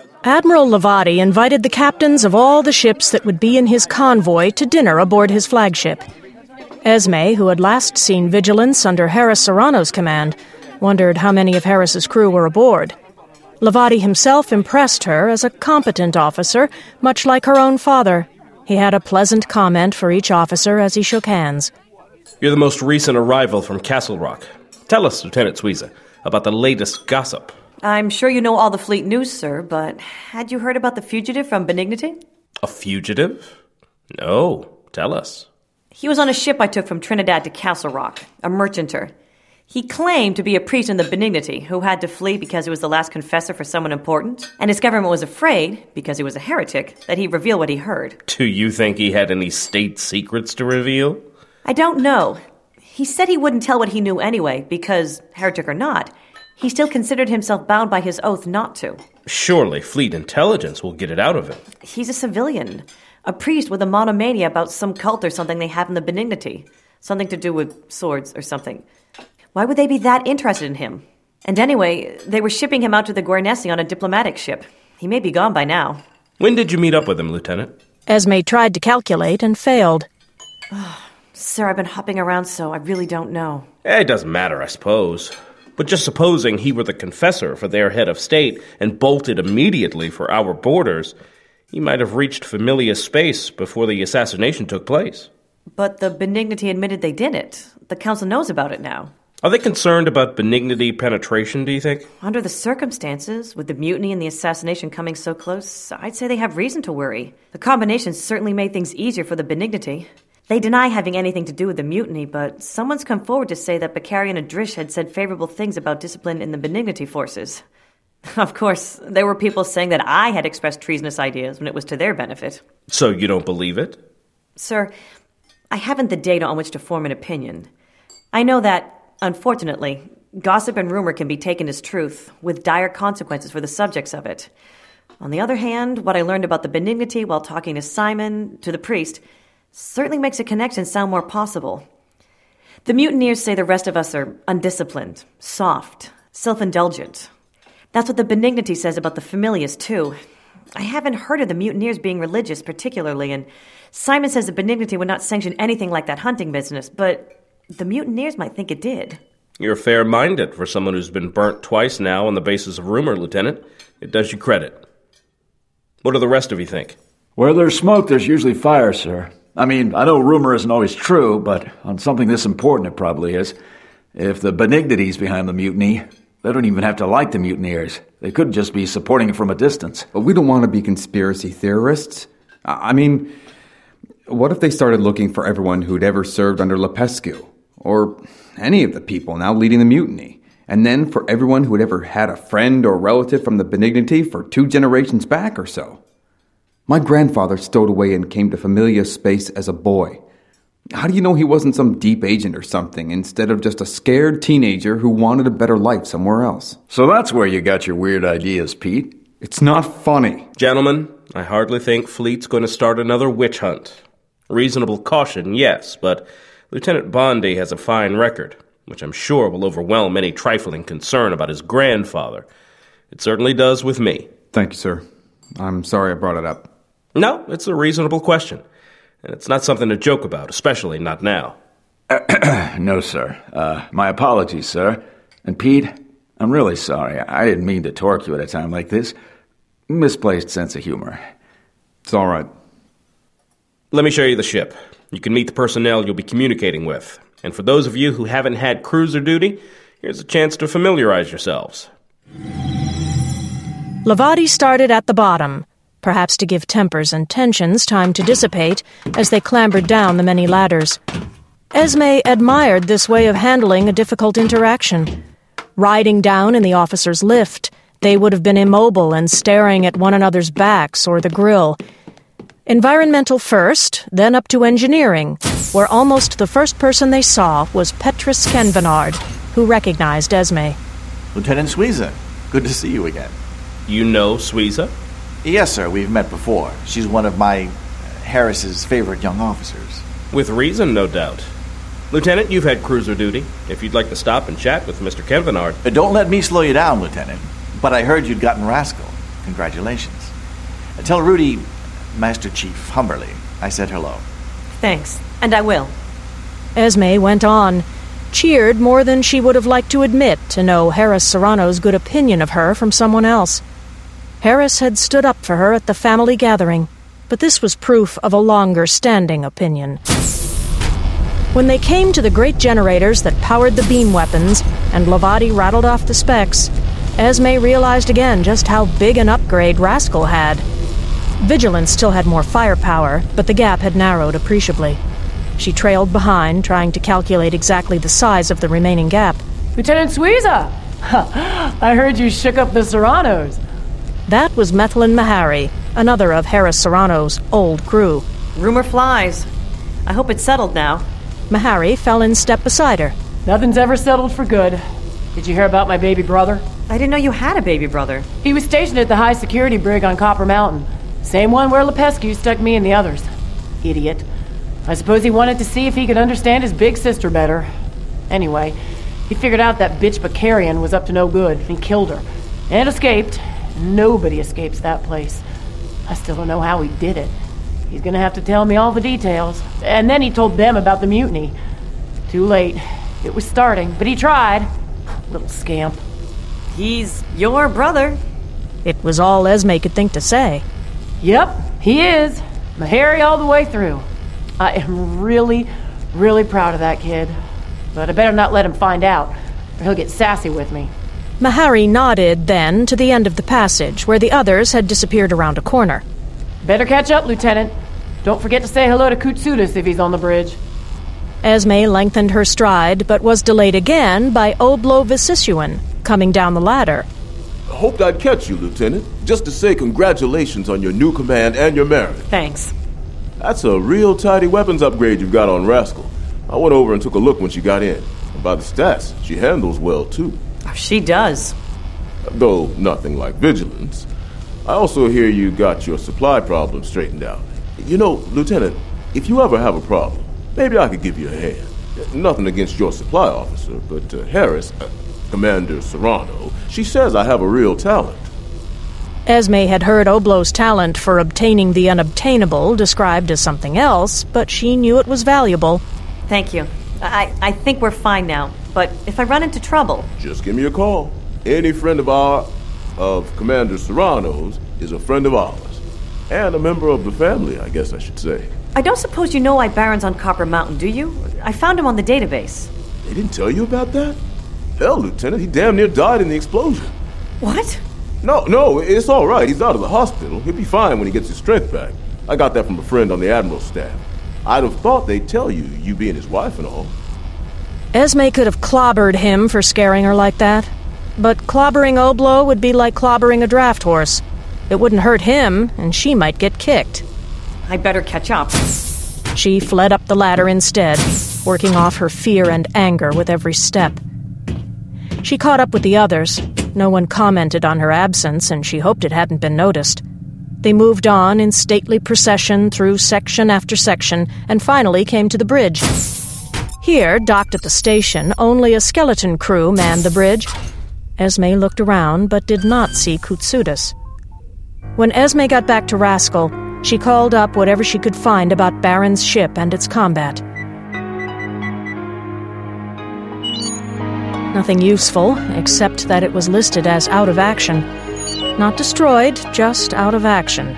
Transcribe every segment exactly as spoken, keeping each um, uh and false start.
Admiral Lavati invited the captains of all the ships that would be in his convoy to dinner aboard his flagship. Esme, who had last seen Vigilance under Harris Serrano's command, wondered how many of Harris's crew were aboard. Lavati himself impressed her as a competent officer, much like her own father. He had a pleasant comment for each officer as he shook hands. You're the most recent arrival from Castle Rock. Tell us, Lieutenant Suiza, about the latest gossip. I'm sure you know all the fleet news, sir, but had you heard about the fugitive from Benignity? A fugitive? No. Tell us. He was on a ship I took from Trinidad to Castle Rock, a merchanter. He claimed to be a priest in the Benignity who had to flee because he was the last confessor for someone important, and his government was afraid, because he was a heretic, that he'd reveal what he heard. Do you think he had any state secrets to reveal? I don't know. He said he wouldn't tell what he knew anyway, because, heretic or not, he still considered himself bound by his oath not to. Surely fleet intelligence will get it out of him. He's a civilian. A priest with a monomania about some cult or something they have in the Benignity. Something to do with swords or something. Why would they be that interested in him? And anyway, they were shipping him out to the Guernesey on a diplomatic ship. He may be gone by now. When did you meet up with him, Lieutenant? Esme tried to calculate and failed. Oh, sir, I've been hopping around so I really don't know. It doesn't matter, I suppose. But just supposing he were the confessor for their head of state and bolted immediately for our borders, he might have reached familiar space before the assassination took place. But the Benignity admitted they did it. The council knows about it now. Are they concerned about Benignity penetration, do you think? Under the circumstances, with the mutiny and the assassination coming so close, I'd say they have reason to worry. The combination certainly made things easier for the Benignity. They deny having anything to do with the mutiny, but someone's come forward to say that Bakarian and Drish had said favorable things about discipline in the Benignity forces. Of course, there were people saying that I had expressed treasonous ideas when it was to their benefit. So you don't believe it? Sir, I haven't the data on which to form an opinion. I know that, unfortunately, gossip and rumor can be taken as truth, with dire consequences for the subjects of it. On the other hand, what I learned about the Benignity while talking to Simon, to the priest, certainly makes a connection sound more possible. The mutineers say the rest of us are undisciplined, soft, self-indulgent. That's what the Benignity says about the Familiars, too. I haven't heard of the mutineers being religious particularly, and Simon says the Benignity would not sanction anything like that hunting business, but the mutineers might think it did. You're fair-minded for someone who's been burnt twice now on the basis of rumor, Lieutenant. It does you credit. What do the rest of you think? Where there's smoke, there's usually fire, sir. I mean, I know rumor isn't always true, but on something this important it probably is. If the Benignity's behind the mutiny, they don't even have to like the mutineers. They could just be supporting it from a distance. But we don't want to be conspiracy theorists. I mean, what if they started looking for everyone who'd ever served under Lepescu? Or any of the people now leading the mutiny? And then for everyone who had ever had a friend or relative from the Benignity for two generations back or so? My grandfather stowed away and came to Familia Space as a boy. How do you know he wasn't some deep agent or something, instead of just a scared teenager who wanted a better life somewhere else? So that's where you got your weird ideas, Pete. It's not funny. Gentlemen, I hardly think Fleet's going to start another witch hunt. Reasonable caution, yes, but Lieutenant Bondi has a fine record, which I'm sure will overwhelm any trifling concern about his grandfather. It certainly does with me. Thank you, sir. I'm sorry I brought it up. No, it's a reasonable question. And it's not something to joke about, especially not now. No, sir. Uh, my apologies, sir. And Pete, I'm really sorry. I didn't mean to torque you at a time like this. Misplaced sense of humor. It's all right. Let me show you the ship. You can meet the personnel you'll be communicating with. And for those of you who haven't had cruiser duty, here's a chance to familiarize yourselves. Lavati started at the bottom, perhaps to give tempers and tensions time to dissipate as they clambered down the many ladders. Esme admired this way of handling a difficult interaction. Riding down in the officer's lift, they would have been immobile and staring at one another's backs or the grill. Environmental first, then up to engineering, where almost the first person they saw was Petrus Kenvenard, who recognized Esme. Lieutenant Suiza, good to see you again. You know Suiza? Yes, sir, we've met before. She's one of my uh, Harris's favorite young officers. With reason, no doubt. Lieutenant, you've had cruiser duty. If you'd like to stop and chat with Mister Kenvenard. Uh, don't let me slow you down, Lieutenant. But I heard you'd gotten Rascal. Congratulations. Uh, tell Rudy, Master Chief Humberly, I said hello. Thanks, and I will. Esme went on, cheered more than she would have liked to admit to know Harris Serrano's good opinion of her from someone else. Harris had stood up for her at the family gathering, but this was proof of a longer-standing opinion. When they came to the great generators that powered the beam weapons, and Lavati rattled off the specs, Esme realized again just how big an upgrade Rascal had. Vigilance still had more firepower, but the gap had narrowed appreciably. She trailed behind, trying to calculate exactly the size of the remaining gap. Lieutenant Suiza! I heard you shook up the Serranos. That was Methlin Mahari, another of Harris Serrano's old crew. Rumor flies. I hope it's settled now. Mahari fell in step beside her. Nothing's ever settled for good. Did you hear about my baby brother? I didn't know you had a baby brother. He was stationed at the high security brig on Copper Mountain. Same one where Lepescu stuck me and the others. Idiot. I suppose he wanted to see if he could understand his big sister better. Anyway, he figured out that bitch Bakarian was up to no good, and he killed her. And escaped. Nobody escapes that place. I still don't know how he did it. He's gonna have to tell me all the details. And then he told them about the mutiny. Too late. It was starting, but he tried. Little scamp. He's your brother. It was all Esme could think to say. Yep, he is. Mahari all the way through. I am really, really proud of that kid. But I better not let him find out, or he'll get sassy with me. Mahari nodded then to the end of the passage, where the others had disappeared around a corner. Better catch up, Lieutenant. Don't forget to say hello to Koutsoudas if he's on the bridge. Esme lengthened her stride, but was delayed again by Oblo Vicisuan, coming down the ladder. I hoped I'd catch you, Lieutenant, just to say congratulations on your new command and your merit. Thanks. That's a real tidy weapons upgrade you've got on Rascal. I went over and took a look when she got in. And by the stats, she handles well, too. Oh, she does. Though nothing like vigilance. I also hear you got your supply problem straightened out. You know, Lieutenant, if you ever have a problem, maybe I could give you a hand. Nothing against your supply officer, but uh, Harris, uh, Commander Serrano, she says I have a real talent. Esme had heard Oblo's talent for obtaining the unobtainable described as something else, but she knew it was valuable. Thank you. I, I think we're fine now, but if I run into trouble... Just give me a call. Any friend of our, of Commander Serrano's, is a friend of ours. And a member of the family, I guess I should say. I don't suppose you know why Baron's on Copper Mountain, do you? I found him on the database. They didn't tell you about that? Hell, Lieutenant, he damn near died in the explosion. What? No, no, it's all right. He's out of the hospital. He'll be fine when he gets his strength back. I got that from a friend on the Admiral's staff. I'd have thought they'd tell you, you being his wife and all. Esme could have clobbered him for scaring her like that. But clobbering Oblo would be like clobbering a draft horse. It wouldn't hurt him, and she might get kicked. I better catch up. She fled up the ladder instead, working off her fear and anger with every step. She caught up with the others. No one commented on her absence, and she hoped it hadn't been noticed. They moved on in stately procession through section after section, and finally came to the bridge. Here, docked at the station, only a skeleton crew manned the bridge. Esme looked around, but did not see Koutsoudas. When Esme got back to Rascal, she called up whatever she could find about Baron's ship and its combat. Nothing useful, except that it was listed as out of action. Not destroyed, just out of action.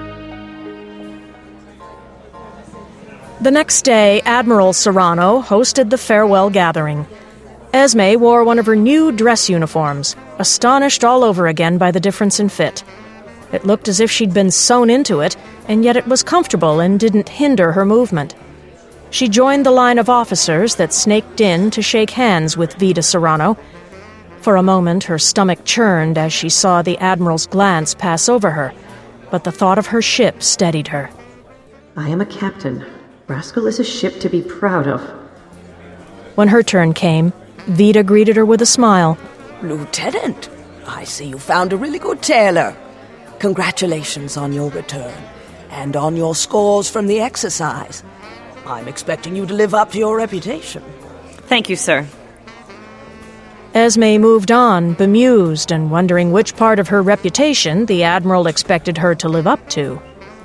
The next day, Admiral Serrano hosted the farewell gathering. Esme wore one of her new dress uniforms, astonished all over again by the difference in fit. It looked as if she'd been sewn into it, and yet it was comfortable and didn't hinder her movement. She joined the line of officers that snaked in to shake hands with Vida Serrano. For a moment, her stomach churned as she saw the Admiral's glance pass over her, but the thought of her ship steadied her. I am a captain. Rascal is a ship to be proud of. When her turn came, Vida greeted her with a smile. Lieutenant, I see you found a really good tailor. Congratulations on your return, and on your scores from the exercise. I'm expecting you to live up to your reputation. Thank you, sir. Esme moved on, bemused and wondering which part of her reputation the Admiral expected her to live up to.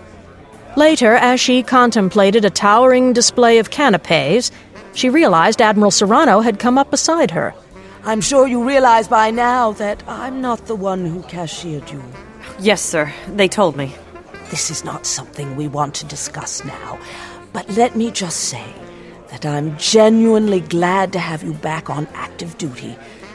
Later, as she contemplated a towering display of canapes, she realized Admiral Serrano had come up beside her. I'm sure you realize by now that I'm not the one who cashiered you. Yes, sir. They told me. This is not something we want to discuss now, but let me just say that I'm genuinely glad to have you back on active duty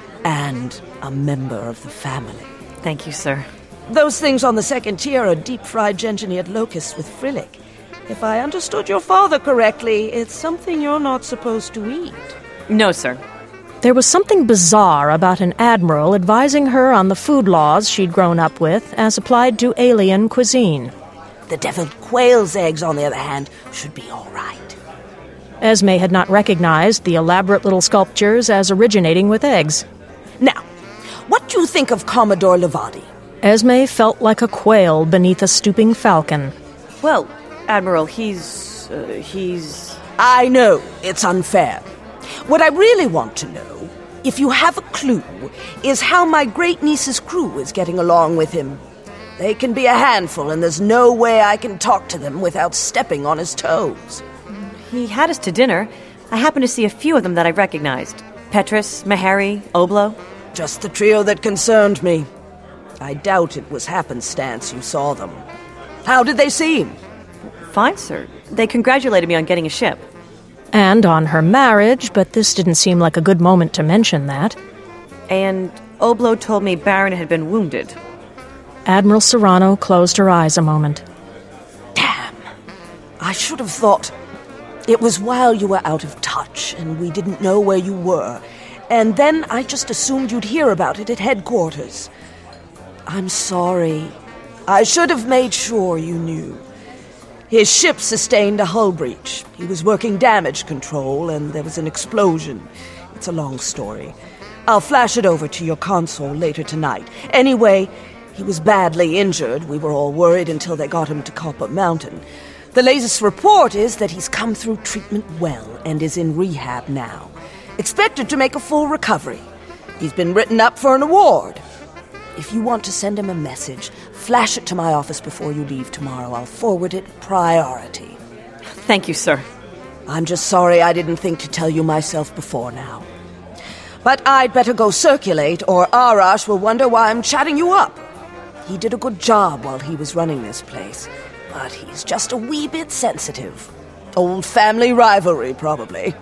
and a member of the family. Thank you, sir. Those things on the second tier are deep-fried gentineered locusts with frillic. If I understood your father correctly, it's something you're not supposed to eat. No, sir. There was something bizarre about an admiral advising her on the food laws she'd grown up with as applied to alien cuisine. The deviled quail's eggs, on the other hand, should be all right. Esme had not recognized the elaborate little sculptures as originating with eggs. Now, what do you think of Commodore Levadi? Esme felt like a quail beneath a stooping falcon. Well, Admiral, he's... Uh, he's... I know, it's unfair. What I really want to know, if you have a clue, is how my great-niece's crew is getting along with him. They can be a handful, and there's no way I can talk to them without stepping on his toes. He had us to dinner. I happened to see a few of them that I recognized. Petrus, Mahari, Oblo. Just the trio that concerned me. I doubt it was happenstance you saw them. How did they seem? Fine, sir. They congratulated me on getting a ship. And on her marriage, but this didn't seem like a good moment to mention that. And Oblo told me Baron had been wounded. Admiral Serrano closed her eyes a moment. Damn. I should have thought... It was while you were out of touch, and we didn't know where you were. And then I just assumed you'd hear about it at headquarters. I'm sorry. I should have made sure you knew. His ship sustained a hull breach. He was working damage control, and there was an explosion. It's a long story. I'll flash it over to your console later tonight. Anyway, he was badly injured. We were all worried until they got him to Copper Mountain. The latest report is that he's come through treatment well and is in rehab now. Expected to make a full recovery. He's been written up for an award. If you want to send him a message, flash it to my office before you leave tomorrow. I'll forward it priority. Thank you, sir. I'm just sorry I didn't think to tell you myself before now. But I'd better go circulate, or Arash will wonder why I'm chatting you up. He did a good job while he was running this place. But he's just a wee bit sensitive. Old family rivalry, probably.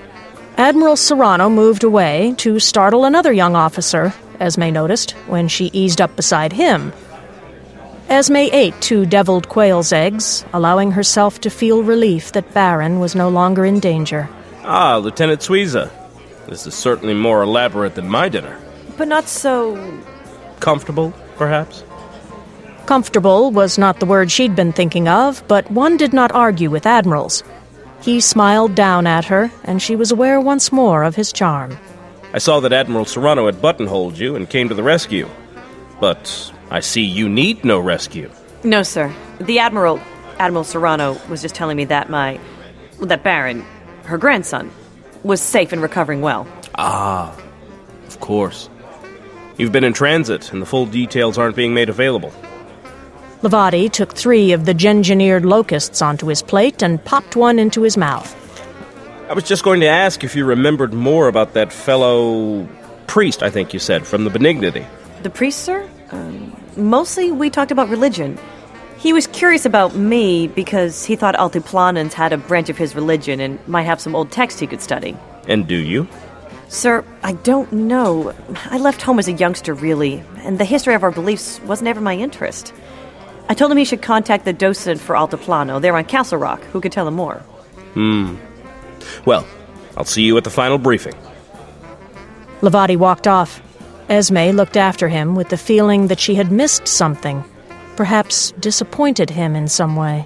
Admiral Serrano moved away to startle another young officer, Esme noticed, when she eased up beside him. Esme ate two deviled quail's eggs, allowing herself to feel relief that Baron was no longer in danger. Ah, Lieutenant Suiza. This is certainly more elaborate than my dinner. But not so... comfortable, perhaps? Comfortable was not the word she'd been thinking of, but one did not argue with admirals. He smiled down at her, and she was aware once more of his charm. I saw that Admiral Serrano had buttonholed you and came to the rescue. But I see you need no rescue. No, sir. The Admiral, Admiral Serrano, was just telling me that my... that Baron, her grandson, was safe and recovering well. Ah, of course. You've been in transit, and the full details aren't being made available. Levadi took three of the gengineered locusts onto his plate and popped one into his mouth. I was just going to ask if you remembered more about that fellow priest, I think you said, from the Benignity. The priest, sir? Um, mostly we talked about religion. He was curious about me because he thought Altiplanans had a branch of his religion and might have some old text he could study. And do you? Sir, I don't know. I left home as a youngster, really, and the history of our beliefs wasn't ever my interest. I told him he should contact the docent for Altiplano there on Castle Rock, who could tell him more. Hmm. Well, I'll see you at the final briefing. Levadi walked off. Esme looked after him with the feeling that she had missed something, perhaps disappointed him in some way.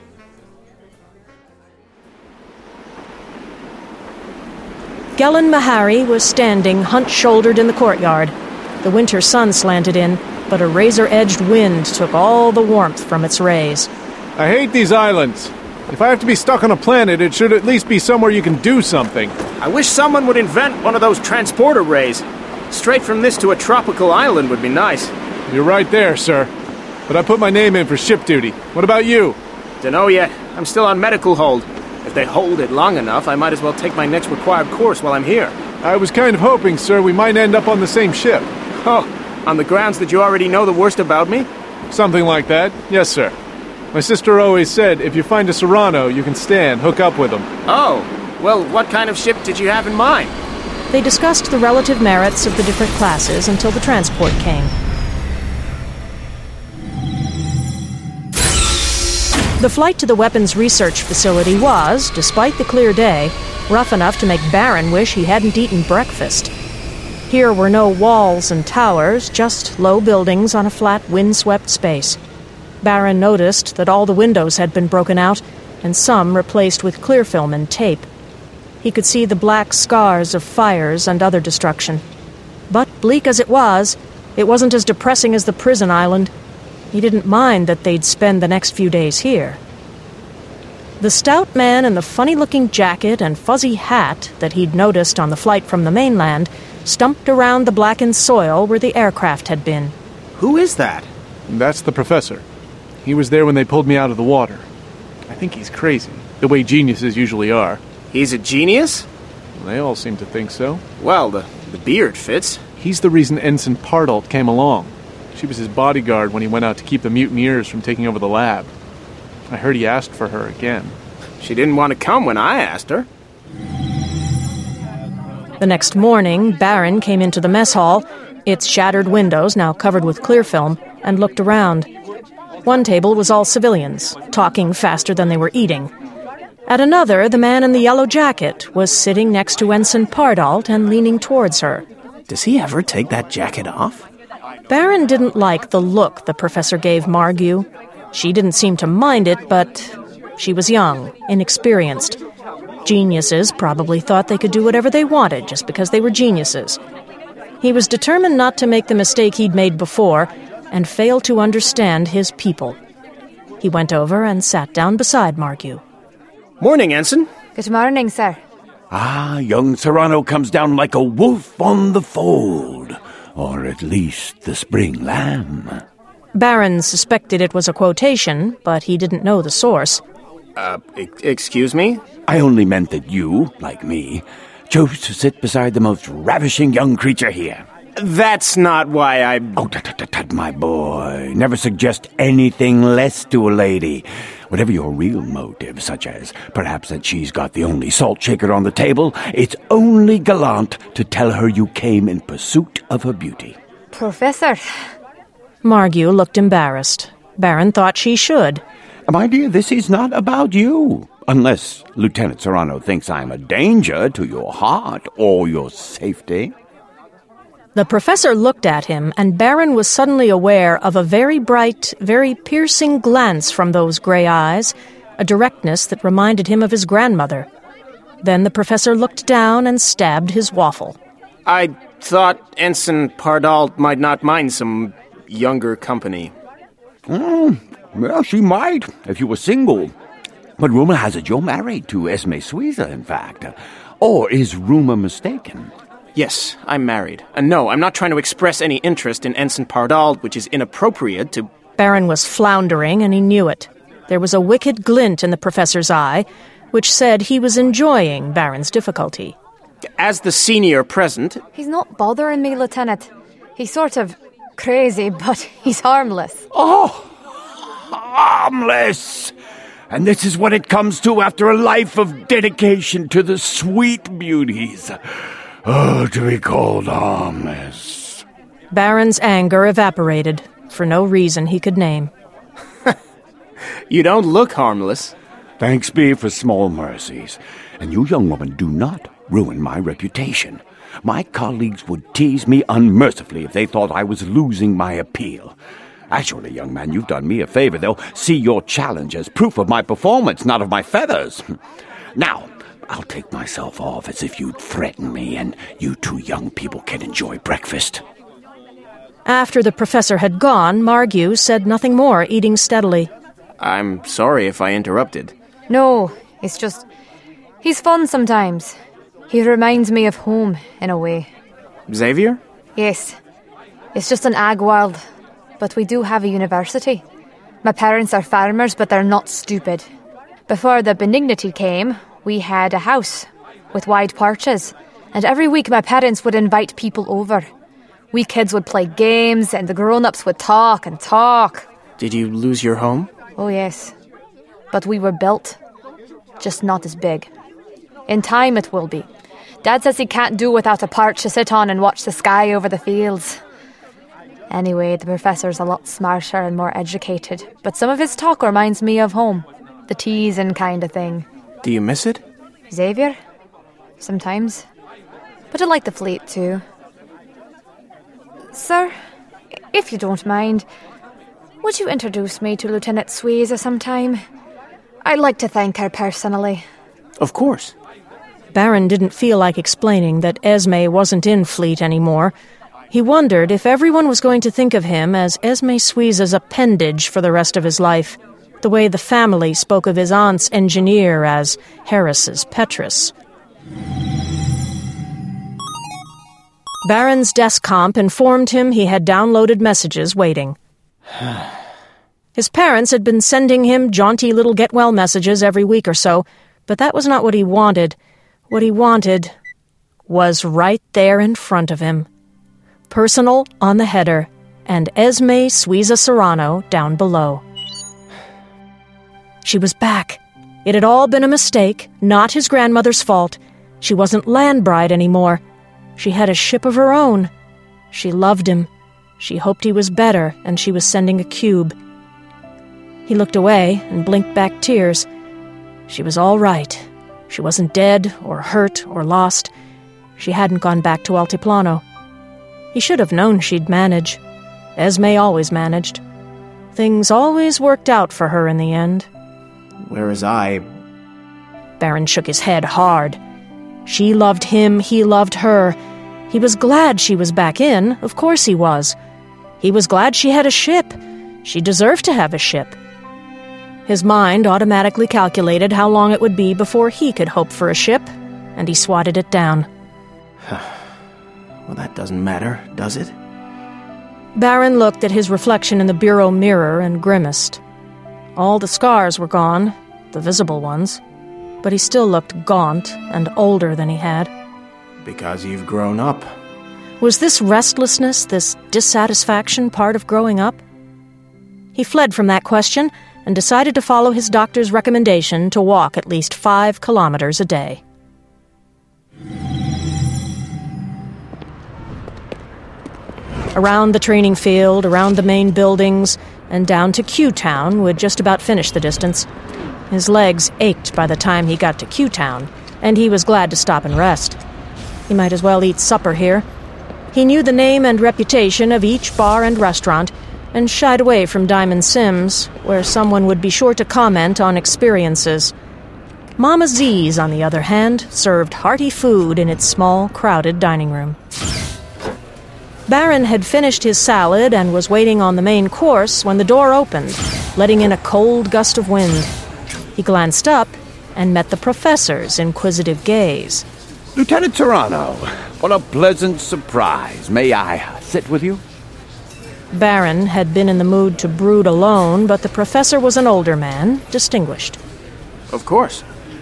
Gelen Mahari was standing hunch-shouldered in the courtyard. The winter sun slanted in, but a razor-edged wind took all the warmth from its rays. I hate these islands. If I have to be stuck on a planet, it should at least be somewhere you can do something. I wish someone would invent one of those transporter rays. Straight from this to a tropical island would be nice. You're right there, sir. But I put my name in for ship duty. What about you? Dunno yet. I'm still on medical hold. If they hold it long enough, I might as well take my next required course while I'm here. I was kind of hoping, sir, we might end up on the same ship. Oh, on the grounds that you already know the worst about me? Something like that. Yes, sir. My sister always said, if you find a Serrano, you can stand, hook up with him. Oh, well, what kind of ship did you have in mind? They discussed the relative merits of the different classes until the transport came. The flight to the weapons research facility was, despite the clear day, rough enough to make Baron wish he hadn't eaten breakfast. Here were no walls and towers, just low buildings on a flat, wind-swept space. Baron noticed that all the windows had been broken out, and some replaced with clear film and tape. He could see the black scars of fires and other destruction. But bleak as it was, it wasn't as depressing as the prison island. He didn't mind that they'd spend the next few days here. The stout man in the funny-looking jacket and fuzzy hat that he'd noticed on the flight from the mainland stumped around the blackened soil where the aircraft had been. Who is that? That's the professor. He was there when they pulled me out of the water. I think he's crazy, the way geniuses usually are. He's a genius? They all seem to think so. Well, the, the beard fits. He's the reason Ensign Pardalt came along. She was his bodyguard when he went out to keep the mutineers from taking over the lab. I heard he asked for her again. She didn't want to come when I asked her. The next morning, Baron came into the mess hall, its shattered windows now covered with clear film, and looked around. One table was all civilians, talking faster than they were eating. At another, the man in the yellow jacket was sitting next to Ensign Pardalt and leaning towards her. Does he ever take that jacket off? Baron didn't like the look the professor gave Margue. She didn't seem to mind it, but she was young, inexperienced. Geniuses probably thought they could do whatever they wanted just because they were geniuses. He was determined not to make the mistake he'd made before and fail to understand his people. He went over and sat down beside Margue. Morning, Ensign. Good morning, sir. Ah, young Serrano comes down like a wolf on the fold. Or at least the spring lamb. Baron suspected it was a quotation, but he didn't know the source. Uh, e- excuse me? I only meant that you, like me, chose to sit beside the most ravishing young creature here. That's not why I... Oh, tut, tut, tut, tut, my boy. Never suggest anything less to a lady. Whatever your real motive, such as perhaps that she's got the only salt shaker on the table, it's only gallant to tell her you came in pursuit of her beauty. Professor. Margue looked embarrassed. Baron thought she should. My dear, this is not about you. Unless Lieutenant Serrano thinks I'm a danger to your heart or your safety. The professor looked at him, and Baron was suddenly aware of a very bright, very piercing glance from those gray eyes, a directness that reminded him of his grandmother. Then the professor looked down and stabbed his waffle. I thought Ensign Pardalt might not mind some younger company. Mm, well, she might, if you were single. But rumor has it you're married to Esme Suiza, in fact. Or is rumor mistaken? Yes, I'm married. And no, I'm not trying to express any interest in Ensign Pardalt, which is inappropriate to... Baron was floundering, and he knew it. There was a wicked glint in the professor's eye, which said he was enjoying Baron's difficulty. As the senior present... He's not bothering me, Lieutenant. He's sort of crazy, but he's harmless. Oh, harmless! And this is what it comes to after a life of dedication to the sweet beauties. Oh, to be called harmless. Baron's anger evaporated, for no reason he could name. You don't look harmless. Thanks be for small mercies. And you, young woman, do not ruin my reputation. My colleagues would tease me unmercifully if they thought I was losing my appeal. Actually, young man, you've done me a favor. They'll see your challenge as proof of my performance, not of my feathers. Now, I'll take myself off as if you'd threaten me, and you two young people can enjoy breakfast. After the professor had gone, Margue said nothing more, eating steadily. I'm sorry if I interrupted. No, it's just... He's fun sometimes. He reminds me of home, in a way. Xavier? Yes. It's just an ag world. But we do have a university. My parents are farmers, but they're not stupid. Before the Benignity came, we had a house with wide porches, and every week my parents would invite people over. We kids would play games, and the grown-ups would talk and talk. Did you lose your home? Oh, yes. But we were built. Just not as big. In time it will be. Dad says he can't do without a porch to sit on and watch the sky over the fields. Anyway, the professor's a lot smarter and more educated, but some of his talk reminds me of home. The teasing kind of thing. Do you miss it? Xavier? Sometimes. But I like the fleet too. Sir, if you don't mind, would you introduce me to Lieutenant Suiza sometime? I'd like to thank her personally. Of course. Baron didn't feel like explaining that Esme wasn't in Fleet anymore. He wondered if everyone was going to think of him as Esme Suiza's appendage for the rest of his life, the way the family spoke of his aunt's engineer as Harris's Petrus. Baron's desk comp informed him he had downloaded messages waiting. His parents had been sending him jaunty little get-well messages every week or so, but that was not what he wanted. What he wanted was right there in front of him. Personal on the header, and Esme Suiza Serrano down below. She was back. It had all been a mistake, not his grandmother's fault. She wasn't land bride anymore. She had a ship of her own. She loved him. She hoped he was better, and she was sending a cube. He looked away and blinked back tears. She was all right. She wasn't dead or hurt or lost. She hadn't gone back to Altiplano. He should have known she'd manage. Esme always managed. Things always worked out for her in the end. Whereas I... Baron shook his head hard. She loved him, he loved her. He was glad she was back in, of course he was. He was glad she had a ship. She deserved to have a ship. His mind automatically calculated how long it would be before he could hope for a ship, and he swatted it down. Well, that doesn't matter, does it? Baron looked at his reflection in the bureau mirror and grimaced. All the scars were gone, the visible ones, but he still looked gaunt and older than he had. Because you've grown up. Was this restlessness, this dissatisfaction part of growing up? He fled from that question and decided to follow his doctor's recommendation to walk at least five kilometers a day. Around the training field, around the main buildings, and down to Q-Town would just about finish the distance. His legs ached by the time he got to Q-Town, and he was glad to stop and rest. He might as well eat supper here. He knew the name and reputation of each bar and restaurant, and shied away from Diamond Sims, where someone would be sure to comment on experiences. Mama Z's, on the other hand, served hearty food in its small, crowded dining room. Baron had finished his salad and was waiting on the main course when the door opened, letting in a cold gust of wind. He glanced up and met the professor's inquisitive gaze. Lieutenant Serrano, what a pleasant surprise. May I sit with you? Baron had been in the mood to brood alone, but the professor was an older man, distinguished. Of course.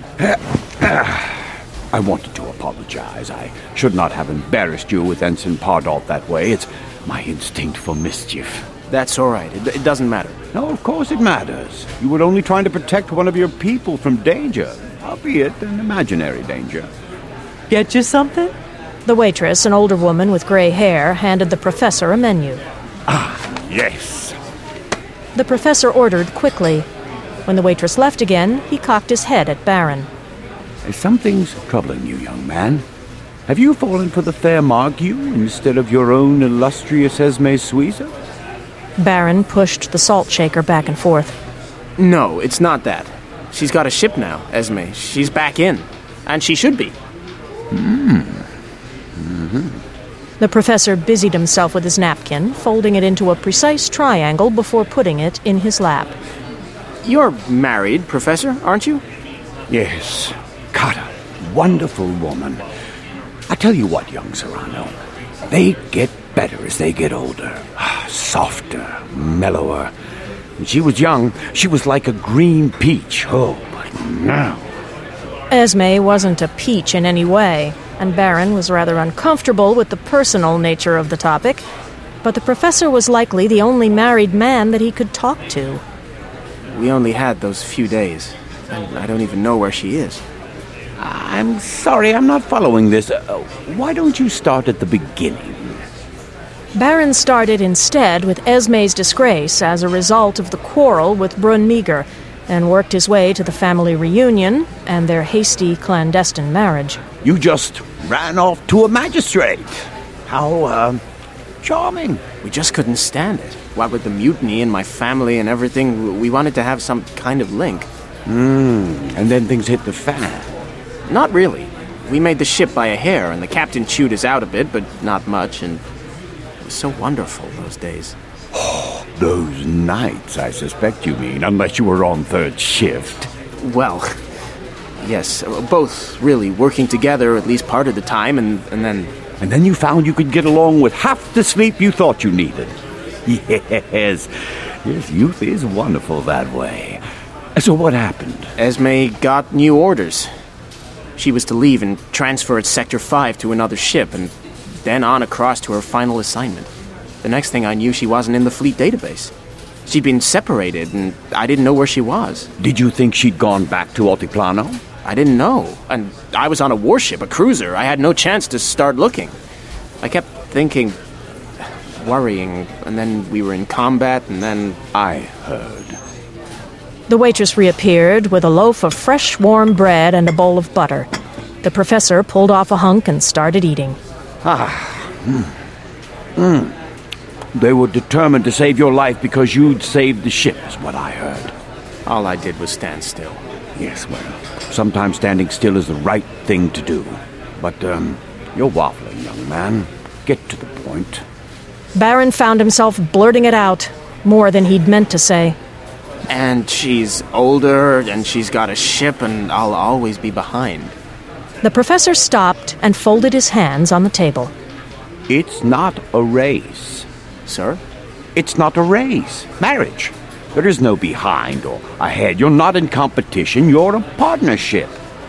I wanted to apologize. I should not have embarrassed you with Ensign Pardalt that way. It's my instinct for mischief. That's all right. It, it doesn't matter. No, of course it matters. You were only trying to protect one of your people from danger, albeit an imaginary danger. Get you something? The waitress, an older woman with gray hair, handed the professor a menu. Ah, yes. The professor ordered quickly. When the waitress left again, he cocked his head at Baron. Something's troubling you, young man. Have you fallen for the fair Margue instead of your own illustrious Esme Suiza? Baron pushed the salt shaker back and forth. No, it's not that. She's got a ship now, Esme. She's back in. And she should be. Hmm. Mm-hmm. The professor busied himself with his napkin, folding it into a precise triangle before putting it in his lap. You're married, Professor, aren't you? Yes. Carter, wonderful woman. I tell you what, young Serrano, they get better as they get older. Softer, mellower. When she was young, she was like a green peach. Oh, but now... Esme wasn't a peach in any way, and Baron was rather uncomfortable with the personal nature of the topic, but the professor was likely the only married man that he could talk to. We only had those few days, and I don't even know where she is. I'm sorry, I'm not following this. Uh, why don't you start at the beginning? Baron started instead with Esme's disgrace as a result of the quarrel with Brunmeager, and worked his way to the family reunion and their hasty clandestine marriage. You just ran off to a magistrate. How, uh, charming. We just couldn't stand it. What with the mutiny and my family and everything, we wanted to have some kind of link. Hmm, and then things hit the fan. Not really. We made the ship by a hair, and the captain chewed us out a bit, but not much, and it was so wonderful those days. Oh, those nights, I suspect you mean, unless you were on third shift. Well, yes, both, really, working together at least part of the time, and, and then... And then you found you could get along with half the sleep you thought you needed. Yes, yes, youth is wonderful that way. So what happened? Esme got new orders. She was to leave and transfer at Sector five to another ship, and then on across to her final assignment. The next thing I knew, she wasn't in the fleet database. She'd been separated, and I didn't know where she was. Did you think she'd gone back to Altiplano? I didn't know. And I was on a warship, a cruiser. I had no chance to start looking. I kept thinking, worrying, and then we were in combat, and then... I heard. The waitress reappeared with a loaf of fresh, warm bread and a bowl of butter. The professor pulled off a hunk and started eating. Ah, mm. Mm. They were determined to save your life because you'd saved the ship, is what I heard. All I did was stand still. Yes, well, sometimes standing still is the right thing to do. But, um, you're waffling, young man. Get to the point. Baron found himself blurting it out, more than he'd meant to say. And she's older, and she's got a ship, and I'll always be behind. The professor stopped and folded his hands on the table. It's not a race. Sir? It's not a race. Marriage. There is no behind or ahead. You're not in competition. You're a partnership.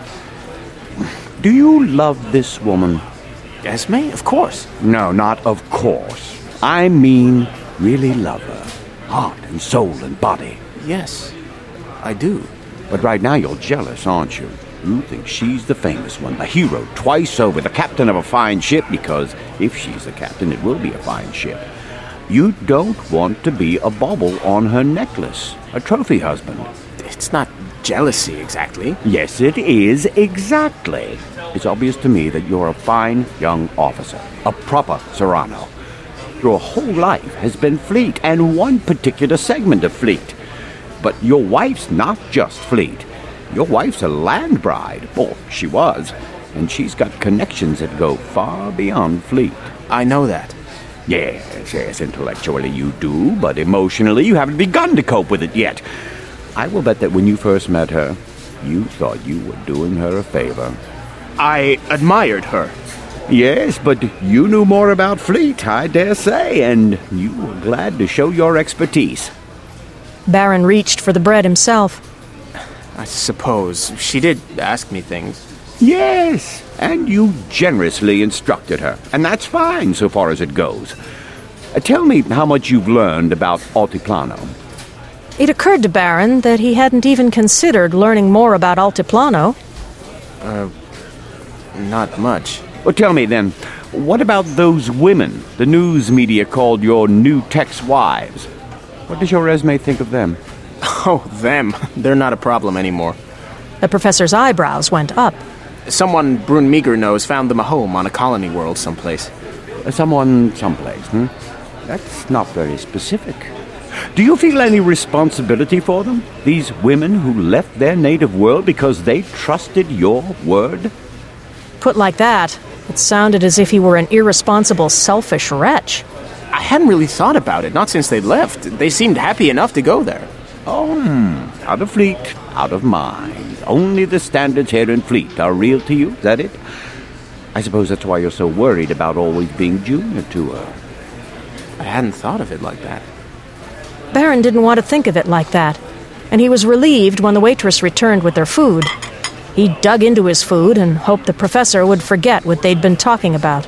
Do you love this woman? Esme? Of course. No, not of course. I mean really love her. Heart and soul and body. Yes, I do. But right now you're jealous, aren't you? You think she's the famous one, the hero twice over, the captain of a fine ship, because if she's the captain, it will be a fine ship. You don't want to be a bauble on her necklace, a trophy husband. It's not jealousy, exactly. Yes, it is, exactly. It's obvious to me that you're a fine young officer, a proper Serrano. Your whole life has been fleet, and one particular segment of fleet. But your wife's not just fleet. Your wife's a land bride. Oh, she was. And she's got connections that go far beyond fleet. I know that. Yes, yes, intellectually you do, but emotionally you haven't begun to cope with it yet. I will bet that when you first met her, you thought you were doing her a favor. I admired her. Yes, but you knew more about fleet, I dare say, and you were glad to show your expertise. Baron reached for the bread himself. I suppose. She did ask me things. Yes, and you generously instructed her, and that's fine so far as it goes. Uh, tell me how much you've learned about Altiplano. It occurred to Baron that he hadn't even considered learning more about Altiplano. Uh, not much. Well, tell me then, what about those women the news media called your new tech's wives? What does your Esme think of them? Oh, them. They're not a problem anymore. The professor's eyebrows went up. Someone Brunmeager knows found them a home on a colony world someplace. Uh, someone someplace, hmm? That's not very specific. Do you feel any responsibility for them? These women who left their native world because they trusted your word? Put like that, it sounded as if he were an irresponsible, selfish wretch. I hadn't really thought about it, not since they left. They seemed happy enough to go there. Oh, out of fleet, out of mind. Only the standards here in fleet are real to you, is that it? I suppose that's why you're so worried about always being junior to her. I hadn't thought of it like that. Baron didn't want to think of it like that, and he was relieved when the waitress returned with their food. He dug into his food and hoped the professor would forget what they'd been talking about.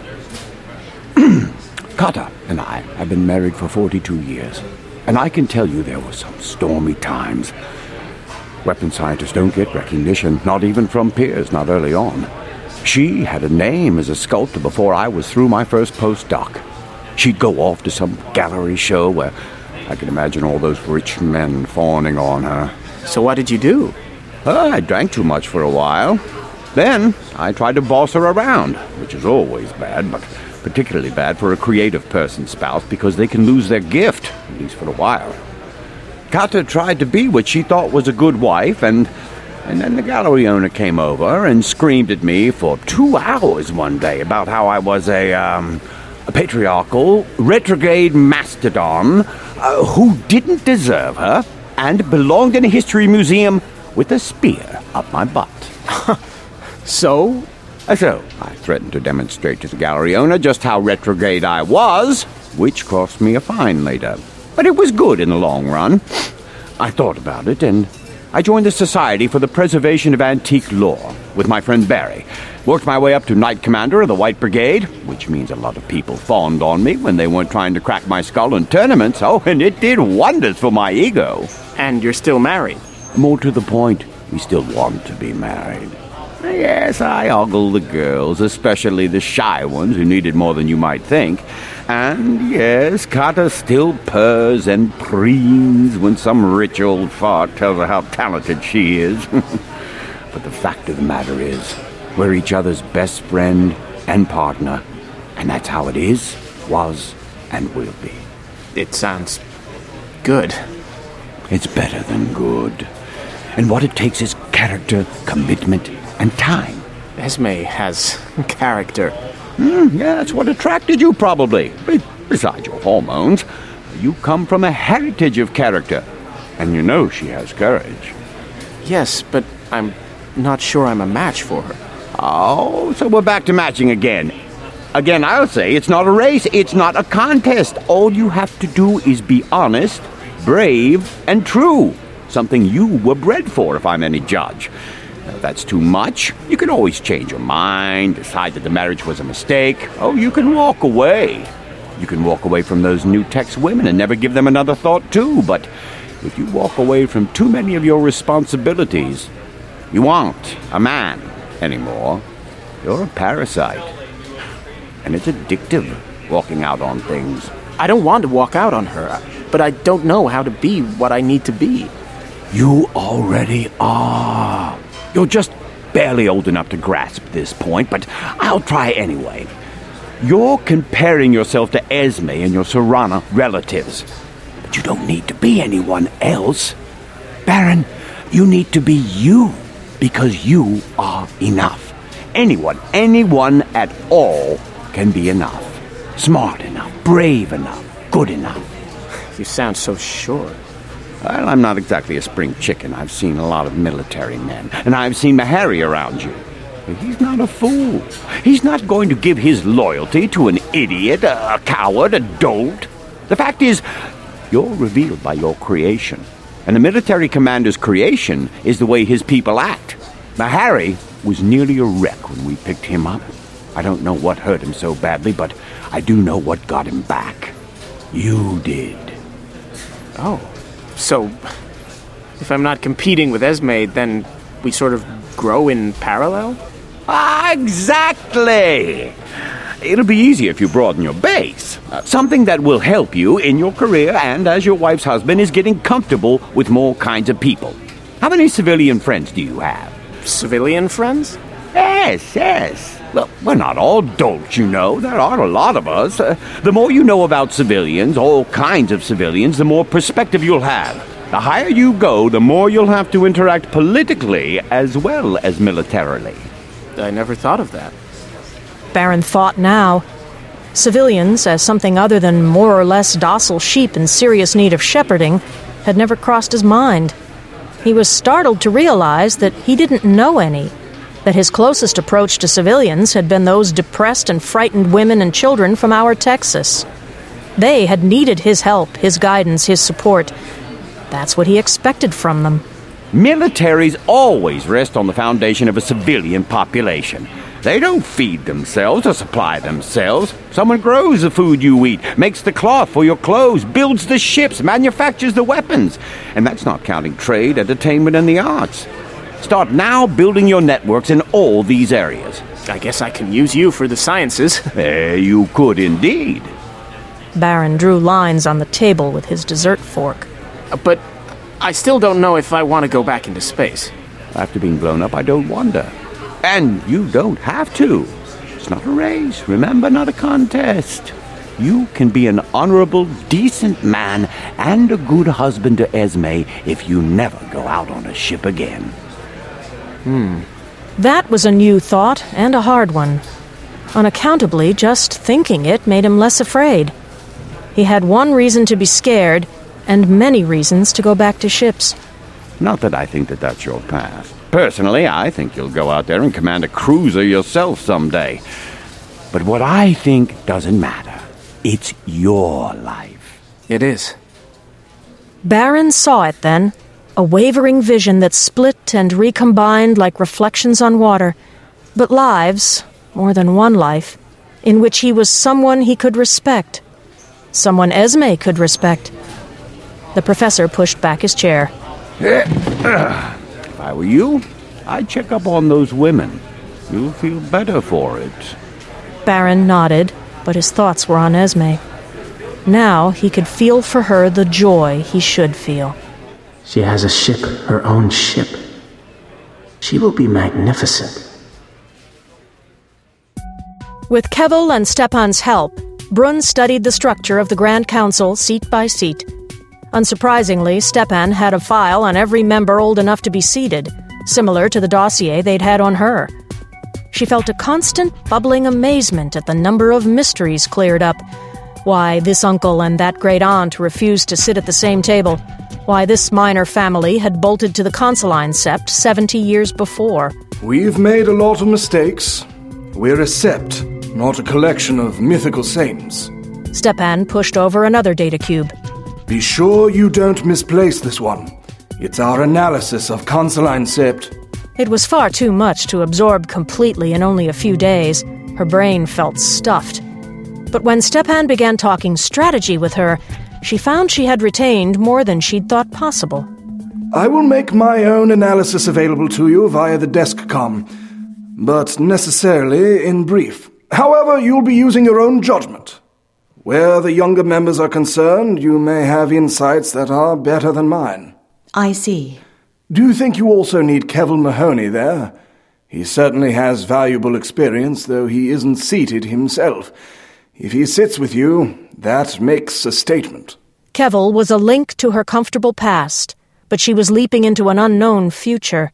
Kata and I have been married for forty-two years, and I can tell you there were some stormy times. Weapon scientists don't get recognition, not even from peers, not early on. She had a name as a sculptor before I was through my first postdoc. She'd go off to some gallery show where I can imagine all those rich men fawning on her. So what did you do? Uh, I drank too much for a while. Then I tried to boss her around, which is always bad, but particularly bad for a creative person's spouse because they can lose their gift, at least for a while. Kata tried to be what she thought was a good wife, and and then the gallery owner came over and screamed at me for two hours one day about how I was a, um, a patriarchal, retrograde mastodon uh, who didn't deserve her and belonged in a history museum with a spear up my butt. So? So, I threatened to demonstrate to the gallery owner just how retrograde I was, which cost me a fine later. But it was good in the long run. I thought about it, and I joined the Society for the Preservation of Antique Lore with my friend Barry. Worked my way up to Knight Commander of the White Brigade, which means a lot of people fawned on me when they weren't trying to crack my skull in tournaments. Oh, and it did wonders for my ego. And you're still married? More to the point, we still want to be married. Yes, I ogle the girls, especially the shy ones who need it more than you might think. And yes, Kata still purrs and preens when some rich old fart tells her how talented she is. But the fact of the matter is, we're each other's best friend and partner. And that's how it is, was, and will be. It sounds good. It's better than good. And what it takes is character, commitment, and time. Esme has character. Mm, yeah, that's what attracted you, probably. Besides your hormones, you come from a heritage of character. And you know she has courage. Yes, but I'm not sure I'm a match for her. Oh, so we're back to matching again. Again, I'll say it's not a race, it's not a contest. All you have to do is be honest, brave, and true. Something you were bred for, if I'm any judge. If that's too much, you can always change your mind, decide that the marriage was a mistake. Oh, you can walk away. You can walk away from those new Tex women and never give them another thought, too. But if you walk away from too many of your responsibilities, you aren't a man anymore. You're a parasite. And it's addictive, walking out on things. I don't want to walk out on her, but I don't know how to be what I need to be. You already are. You're just barely old enough to grasp this point, but I'll try anyway. You're comparing yourself to Esme and your Serana relatives. But you don't need to be anyone else. Baron, you need to be you, because you are enough. Anyone, anyone at all can be enough. Smart enough, brave enough, good enough. You sound so sure. Well, I'm not exactly a spring chicken. I've seen a lot of military men, and I've seen Mahari around you. But he's not a fool. He's not going to give his loyalty to an idiot, a coward, a dolt. The fact is, you're revealed by your creation. And the military commander's creation is the way his people act. Mahari was nearly a wreck when we picked him up. I don't know what hurt him so badly, but I do know what got him back. You did. Oh. So, if I'm not competing with Esme, then we sort of grow in parallel? Ah, exactly! It'll be easier if you broaden your base. Uh, something that will help you in your career and as your wife's husband is getting comfortable with more kinds of people. How many civilian friends do you have? Civilian friends? Yes, yes. Well, we're not all dolts, you know. There are a lot of us. Uh, the more you know about civilians, all kinds of civilians, the more perspective you'll have. The higher you go, the more you'll have to interact politically as well as militarily. I never thought of that. Baron thought now. Civilians, as something other than more or less docile sheep in serious need of shepherding, had never crossed his mind. He was startled to realize that he didn't know any, that his closest approach to civilians had been those depressed and frightened women and children from our Texas. They had needed his help, his guidance, his support. That's what he expected from them. Militaries always rest on the foundation of a civilian population. They don't feed themselves or supply themselves. Someone grows the food you eat, makes the cloth for your clothes, builds the ships, manufactures the weapons. And that's not counting trade, entertainment, and the arts. Start now building your networks in all these areas. I guess I can use you for the sciences. Eh, you could indeed. Baron drew lines on the table with his dessert fork. Uh, but I still don't know if I want to go back into space. After being blown up, I don't wonder. And you don't have to. It's not a race, remember, not a contest. You can be an honorable, decent man and a good husband to Esme if you never go out on a ship again. Hmm. That was a new thought, and a hard one. Unaccountably, just thinking it made him less afraid. He had one reason to be scared, and many reasons to go back to ships. Not that I think that that's your path. Personally, I think you'll go out there and command a cruiser yourself someday. But what I think doesn't matter. It's your life. It is. Baron saw it then, a wavering vision that split and recombined like reflections on water, but lives, more than one life, in which he was someone he could respect. Someone Esme could respect. The professor pushed back his chair. If I were you, I'd check up on those women. You'll feel better for it. Baron nodded, but his thoughts were on Esme. Now he could feel for her the joy he should feel. She has a ship, her own ship. She will be magnificent. With Kevel and Stepan's help, Brun studied the structure of the Grand Council seat by seat. Unsurprisingly, Stepan had a file on every member old enough to be seated, similar to the dossier they'd had on her. She felt a constant bubbling amazement at the number of mysteries cleared up. Why this uncle and that great-aunt refused to sit at the same table. Why this minor family had bolted to the Consuline sept seventy years before. We've made a lot of mistakes. We're a sept, not a collection of mythical saints. Stepan pushed over another data cube. Be sure you don't misplace this one. It's our analysis of Consuline sept. It was far too much to absorb completely in only a few days. Her brain felt stuffed. But when Stepan began talking strategy with her, she found she had retained more than she'd thought possible. I will make my own analysis available to you via the desk com, but necessarily in brief. However, you'll be using your own judgment. Where the younger members are concerned, you may have insights that are better than mine. I see. Do you think you also need Kevel Mahoney there? He certainly has valuable experience, though he isn't seated himself. If he sits with you, that makes a statement. Kevel was a link to her comfortable past, but she was leaping into an unknown future.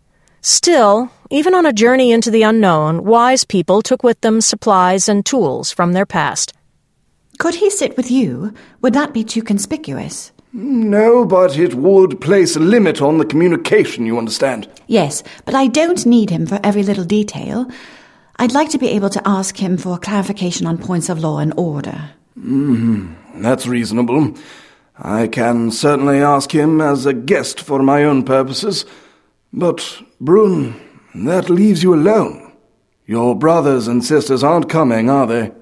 Still, even on a journey into the unknown, wise people took with them supplies and tools from their past. Could he sit with you? Would that be too conspicuous? No, but it would place a limit on the communication, you understand? Yes, but I don't need him for every little detail. I'd like to be able to ask him for clarification on points of law and order. Mm-hmm. That's reasonable. I can certainly ask him as a guest for my own purposes. But, Brun, that leaves you alone. Your brothers and sisters aren't coming, are they?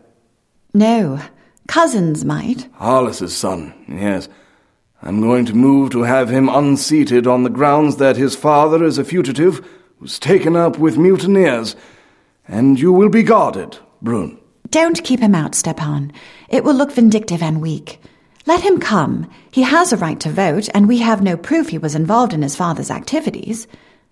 No. Cousins might. Harless's son, yes. I'm going to move to have him unseated on the grounds that his father is a fugitive who's taken up with mutineers. And you will be guarded, Brun. Don't keep him out, Stepan. It will look vindictive and weak. Let him come. He has a right to vote, and we have no proof he was involved in his father's activities.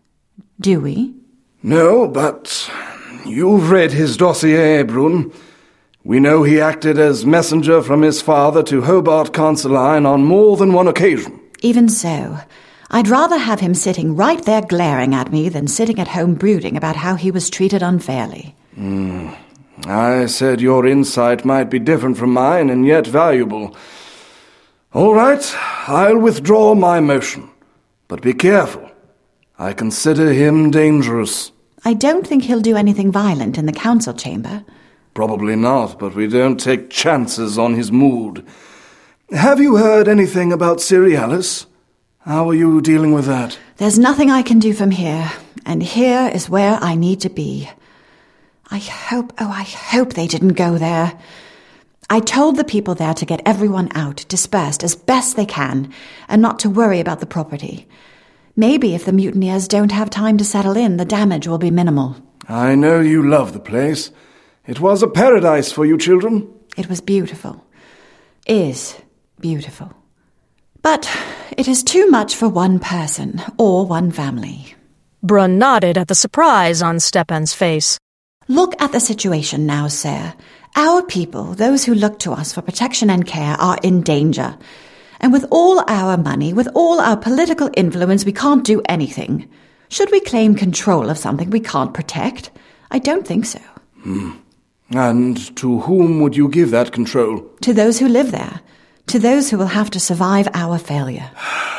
Do we? No, but you've read his dossier, Brun. We know he acted as messenger from his father to Hobart Consuline on more than one occasion. Even so, I'd rather have him sitting right there glaring at me than sitting at home brooding about how he was treated unfairly. Mm. I said your insight might be different from mine and yet valuable. All right, I'll withdraw my motion. But be careful. I consider him dangerous. I don't think he'll do anything violent in the council chamber. Probably not, but we don't take chances on his mood. Have you heard anything about Cerealis? How are you dealing with that? There's nothing I can do from here, and here is where I need to be. I hope, oh, I hope they didn't go there. I told the people there to get everyone out, dispersed as best they can, and not to worry about the property. Maybe if the mutineers don't have time to settle in, the damage will be minimal. I know you love the place. It was a paradise for you children. It was beautiful. Is beautiful. But it is too much for one person or one family. Brun nodded at the surprise on Stepan's face. Look at the situation now, sir. Our people, those who look to us for protection and care, are in danger. And with all our money, with all our political influence, we can't do anything. Should we claim control of something we can't protect? I don't think so. Hmm. And to whom would you give that control? To those who live there. To those who will have to survive our failure.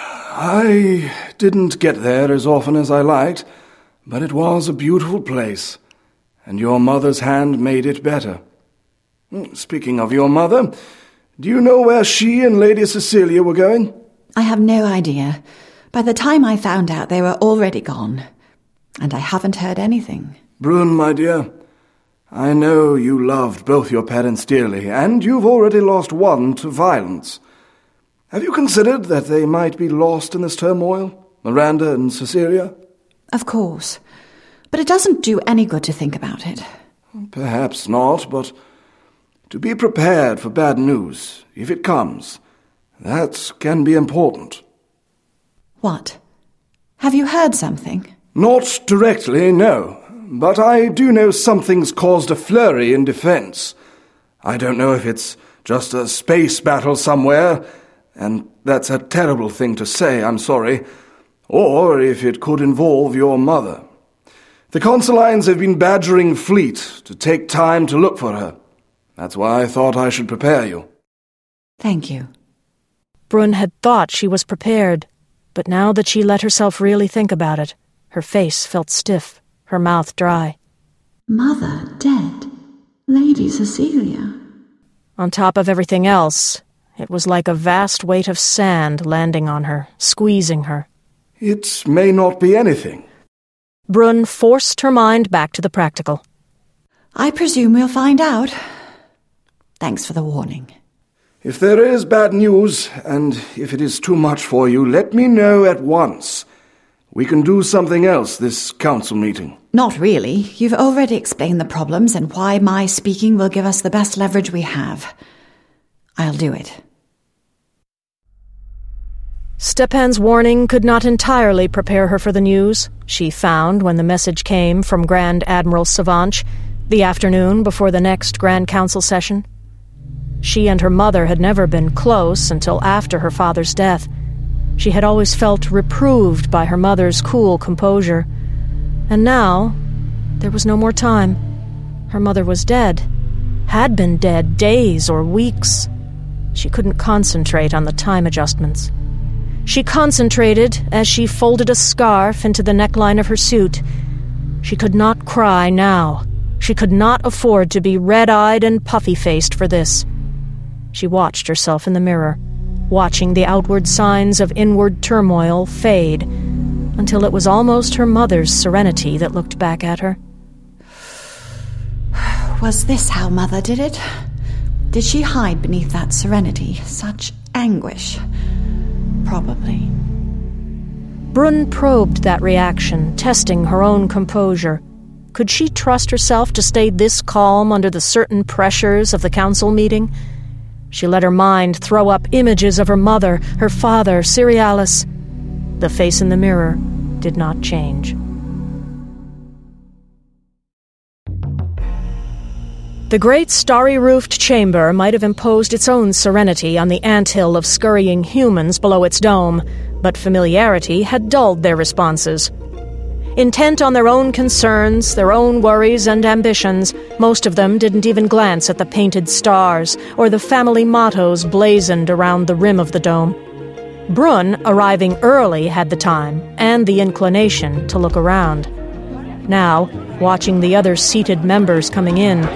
I didn't get there as often as I liked, but it was a beautiful place, and your mother's hand made it better. Speaking of your mother, do you know where she and Lady Cecilia were going? I have no idea. By the time I found out, they were already gone. And I haven't heard anything. Brun, my dear, I know you loved both your parents dearly, and you've already lost one to violence. Have you considered that they might be lost in this turmoil, Miranda and Cecilia? Of course. But it doesn't do any good to think about it. Perhaps not, but to be prepared for bad news, if it comes, that can be important. What? Have you heard something? Not directly, no. But I do know something's caused a flurry in defense. I don't know if it's just a space battle somewhere, and that's a terrible thing to say, I'm sorry, or if it could involve your mother. The Consulines have been badgering Fleet to take time to look for her. That's why I thought I should prepare you. Thank you. Brun had thought she was prepared, but now that she let herself really think about it, her face felt stiff, her mouth dry. Mother dead. Lady Cecilia. On top of everything else, it was like a vast weight of sand landing on her, squeezing her. It may not be anything. Brun forced her mind back to the practical. I presume we'll find out. Thanks for the warning. If there is bad news, and if it is too much for you, let me know at once. We can do something else this council meeting. Not really. You've already explained the problems and why my speaking will give us the best leverage we have. I'll do it. Stepan's warning could not entirely prepare her for the news, she found when the message came from Grand Admiral Savanch, the afternoon before the next Grand Council session. She and her mother had never been close until after her father's death. She had always felt reproved by her mother's cool composure. And now, there was no more time. Her mother was dead. Had been dead days or weeks. She couldn't concentrate on the time adjustments. She concentrated as she folded a scarf into the neckline of her suit. She could not cry now. She could not afford to be red-eyed and puffy-faced for this. She watched herself in the mirror, watching the outward signs of inward turmoil fade, until it was almost her mother's serenity that looked back at her. Was this how Mother did it? Did she hide beneath that serenity such anguish? Probably. Brun probed that reaction, testing her own composure. Could she trust herself to stay this calm under the certain pressures of the council meeting? She let her mind throw up images of her mother, her father, Cerealis. The face in the mirror did not change. The great starry-roofed chamber might have imposed its own serenity on the anthill of scurrying humans below its dome, but familiarity had dulled their responses. Intent on their own concerns, their own worries and ambitions, most of them didn't even glance at the painted stars or the family mottos blazoned around the rim of the dome. Brun, arriving early, had the time and the inclination to look around. Now, watching the other seated members coming in,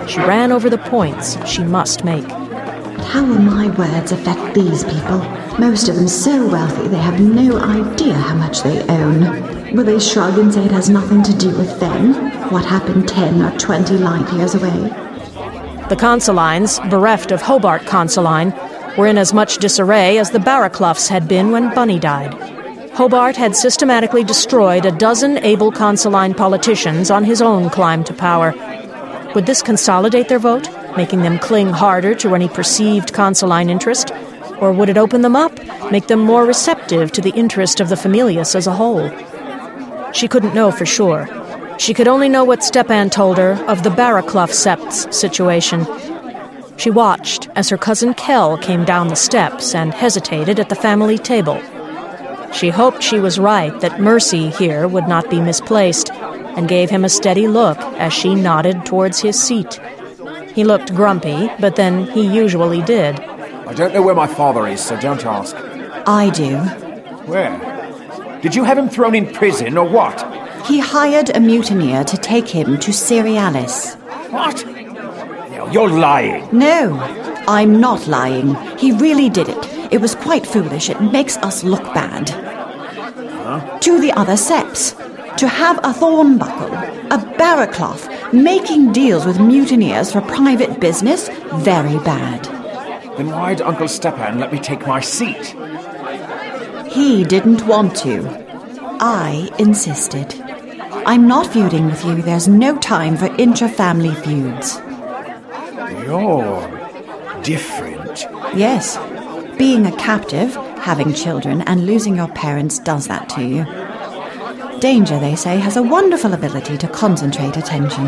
She ran over the points she must make. How will my words affect these people? Most of them so wealthy they have no idea how much they own. Will they shrug and say it has nothing to do with them? What happened ten or twenty light years away? The Consulines, bereft of Hobart Consuline, were in as much disarray as the Barracloughs had been when Bunny died. Hobart had systematically destroyed a dozen able Consuline politicians on his own climb to power. Would this consolidate their vote, making them cling harder to any perceived Consuline interest? Or would it open them up, make them more receptive to the interest of the familius as a whole? She couldn't know for sure. She could only know what Stepan told her of the Barraclough septs situation. She watched as her cousin Kell came down the steps and hesitated at the family table. She hoped she was right that mercy here would not be misplaced, and gave him a steady look as she nodded towards his seat. He looked grumpy, but then he usually did. I don't know where my father is, so don't ask. I do. Where? Did you have him thrown in prison, or what? He hired a mutineer to take him to Cerealis. What? You're lying. No, I'm not lying. He really did it. It was quite foolish. It makes us look bad. Huh? To the other septs. To have a Thornbuckle, a Barraclough, making deals with mutineers for private business, very bad. Then why'd Uncle Stepan let me take my seat? He didn't want to. I insisted. I'm not feuding with you. There's no time for intra-family feuds. You're different. Yes. Being a captive, having children, and losing your parents does that to you. Danger, they say, has a wonderful ability to concentrate attention.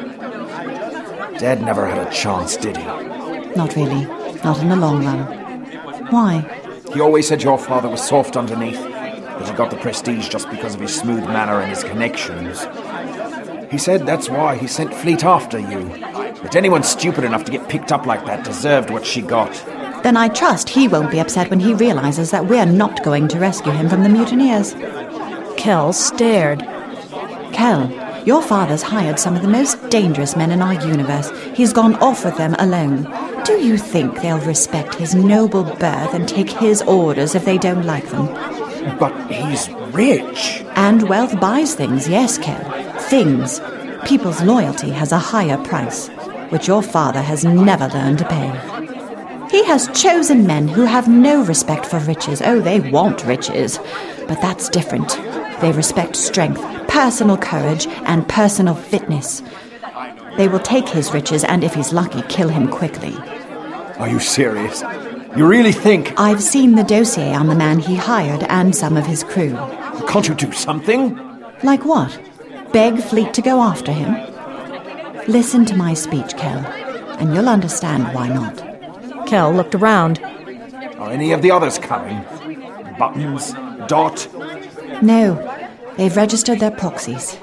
Dad never had a chance, did he? Not really. Not in the long run. Why? He always said your father was soft underneath, but he got the prestige just because of his smooth manner and his connections. He said that's why he sent Fleet after you. That anyone stupid enough to get picked up like that deserved what she got. Then I trust he won't be upset when he realizes that we're not going to rescue him from the mutineers. Kell stared. Kell, your father's hired some of the most dangerous men in our universe. He's gone off with them alone. Do you think they'll respect his noble birth and take his orders if they don't like them? But he's rich. And wealth buys things, yes, Kell. Things. People's loyalty has a higher price, which your father has never learned to pay. He has chosen men who have no respect for riches. Oh, they want riches. But that's different. They respect strength, personal courage, and personal fitness. They will take his riches and, if he's lucky, kill him quickly. Are you serious? You really think... I've seen the dossier on the man he hired and some of his crew. Can't you do something? Like what? Beg Fleet to go after him? Listen to my speech, Kell, and you'll understand why not. Kell looked around. Are any of the others coming? Buttons? Dot? No, they've registered their proxies.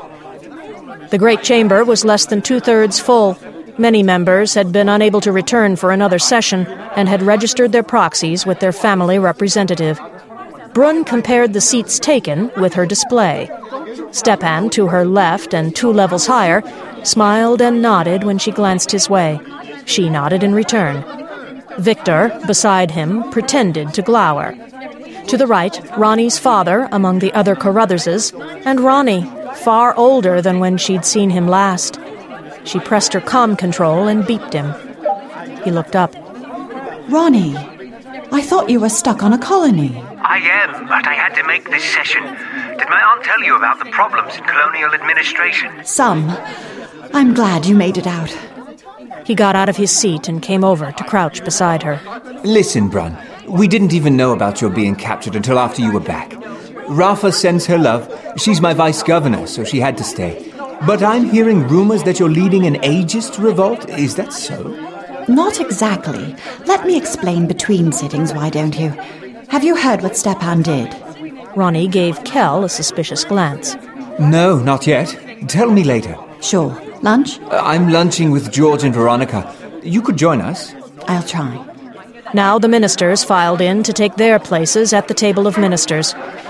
The Great Chamber was less than two-thirds full. Many members had been unable to return for another session and had registered their proxies with their family representative. Brunn compared the seats taken with her display. Stepan, to her left and two levels higher, smiled and nodded when she glanced his way. She nodded in return. Victor, beside him, pretended to glower. To the right, Ronnie's father among the other Carrutherses, and Ronnie, far older than when she'd seen him last. She pressed her comm control and beeped him. He looked up. Ronnie, I thought you were stuck on a colony. I am, but I had to make this session. Did my aunt tell you about the problems in colonial administration? Some. I'm glad you made it out. He got out of his seat and came over to crouch beside her. Listen, Brunn. We didn't even know about your being captured until after you were back. Rafa sends her love. She's my vice-governor, so she had to stay. But I'm hearing rumors that you're leading an ageist revolt. Is that so? Not exactly. Let me explain between sittings, why don't you? Have you heard what Stepan did? Ronnie gave Kell a suspicious glance. No, not yet. Tell me later. Sure. Lunch? Uh, I'm lunching with George and Veronica. You could join us. I'll try. Now the ministers filed in to take their places at the table of ministers.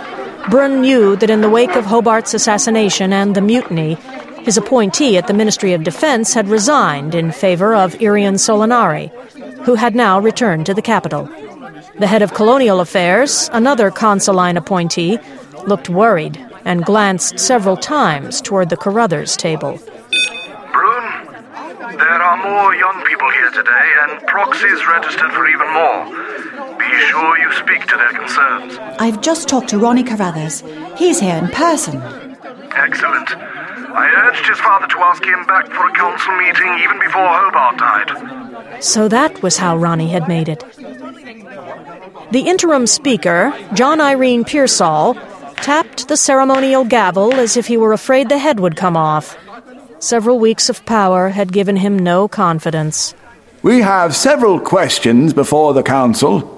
Brun knew that in the wake of Hobart's assassination and the mutiny, his appointee at the Ministry of Defense had resigned in favor of Irian Solinari, who had now returned to the capital. The head of colonial affairs, another Consuline appointee, looked worried and glanced several times toward the Carruthers table. Brun, there are more young people here today, and proxies registered for even more. Be sure you speak to their concerns. I've just talked to Ronnie Carruthers. He's here in person. Excellent. I urged his father to ask him back for a council meeting even before Hobart died. So that was how Ronnie had made it. The interim speaker, John Irene Pearsall, tapped the ceremonial gavel as if he were afraid the head would come off. Several weeks of power had given him no confidence. We have several questions before the council.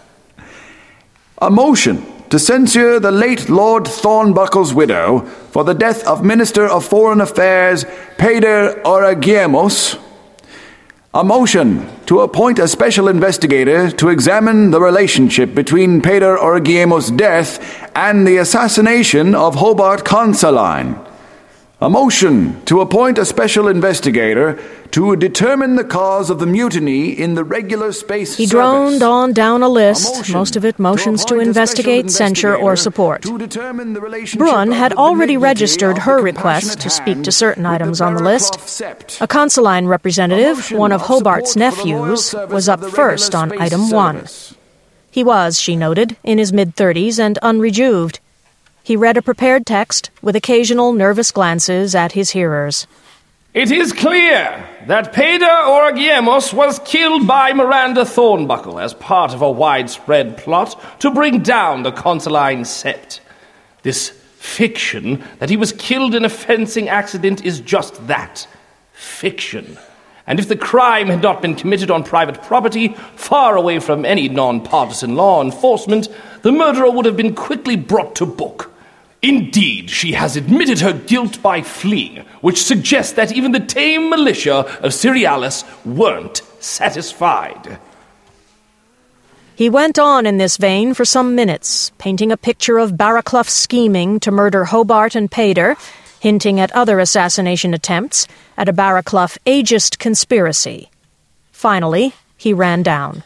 A motion to censure the late Lord Thornbuckle's widow for the death of Minister of Foreign Affairs Peder Oragiemos. A motion to appoint a special investigator to examine the relationship between Peder Oragiemos' death and the assassination of Hobart Consuline. A motion to appoint a special investigator to determine the cause of the mutiny in the regular space He service. droned on down a list, most of it motions to, to investigate, censure, or support. Brun had already registered her request to speak to certain items on the list. A Consuline representative, one of Hobart's nephews, was up first on item one. He was, she noted, in his mid-thirties and unrejuved. He read a prepared text with occasional nervous glances at his hearers. It is clear that Peder Oragiemos was killed by Miranda Thornbuckle as part of a widespread plot to bring down the Consuline sept. This fiction that he was killed in a fencing accident is just that, fiction. And if the crime had not been committed on private property, far away from any non-partisan law enforcement, the murderer would have been quickly brought to book. Indeed, she has admitted her guilt by fleeing, which suggests that even the tame militia of Cerealis weren't satisfied. He went on in this vein for some minutes, painting a picture of Barraclough scheming to murder Hobart and Peder, hinting at other assassination attempts, at a Barraclough ageist conspiracy. Finally, he ran down.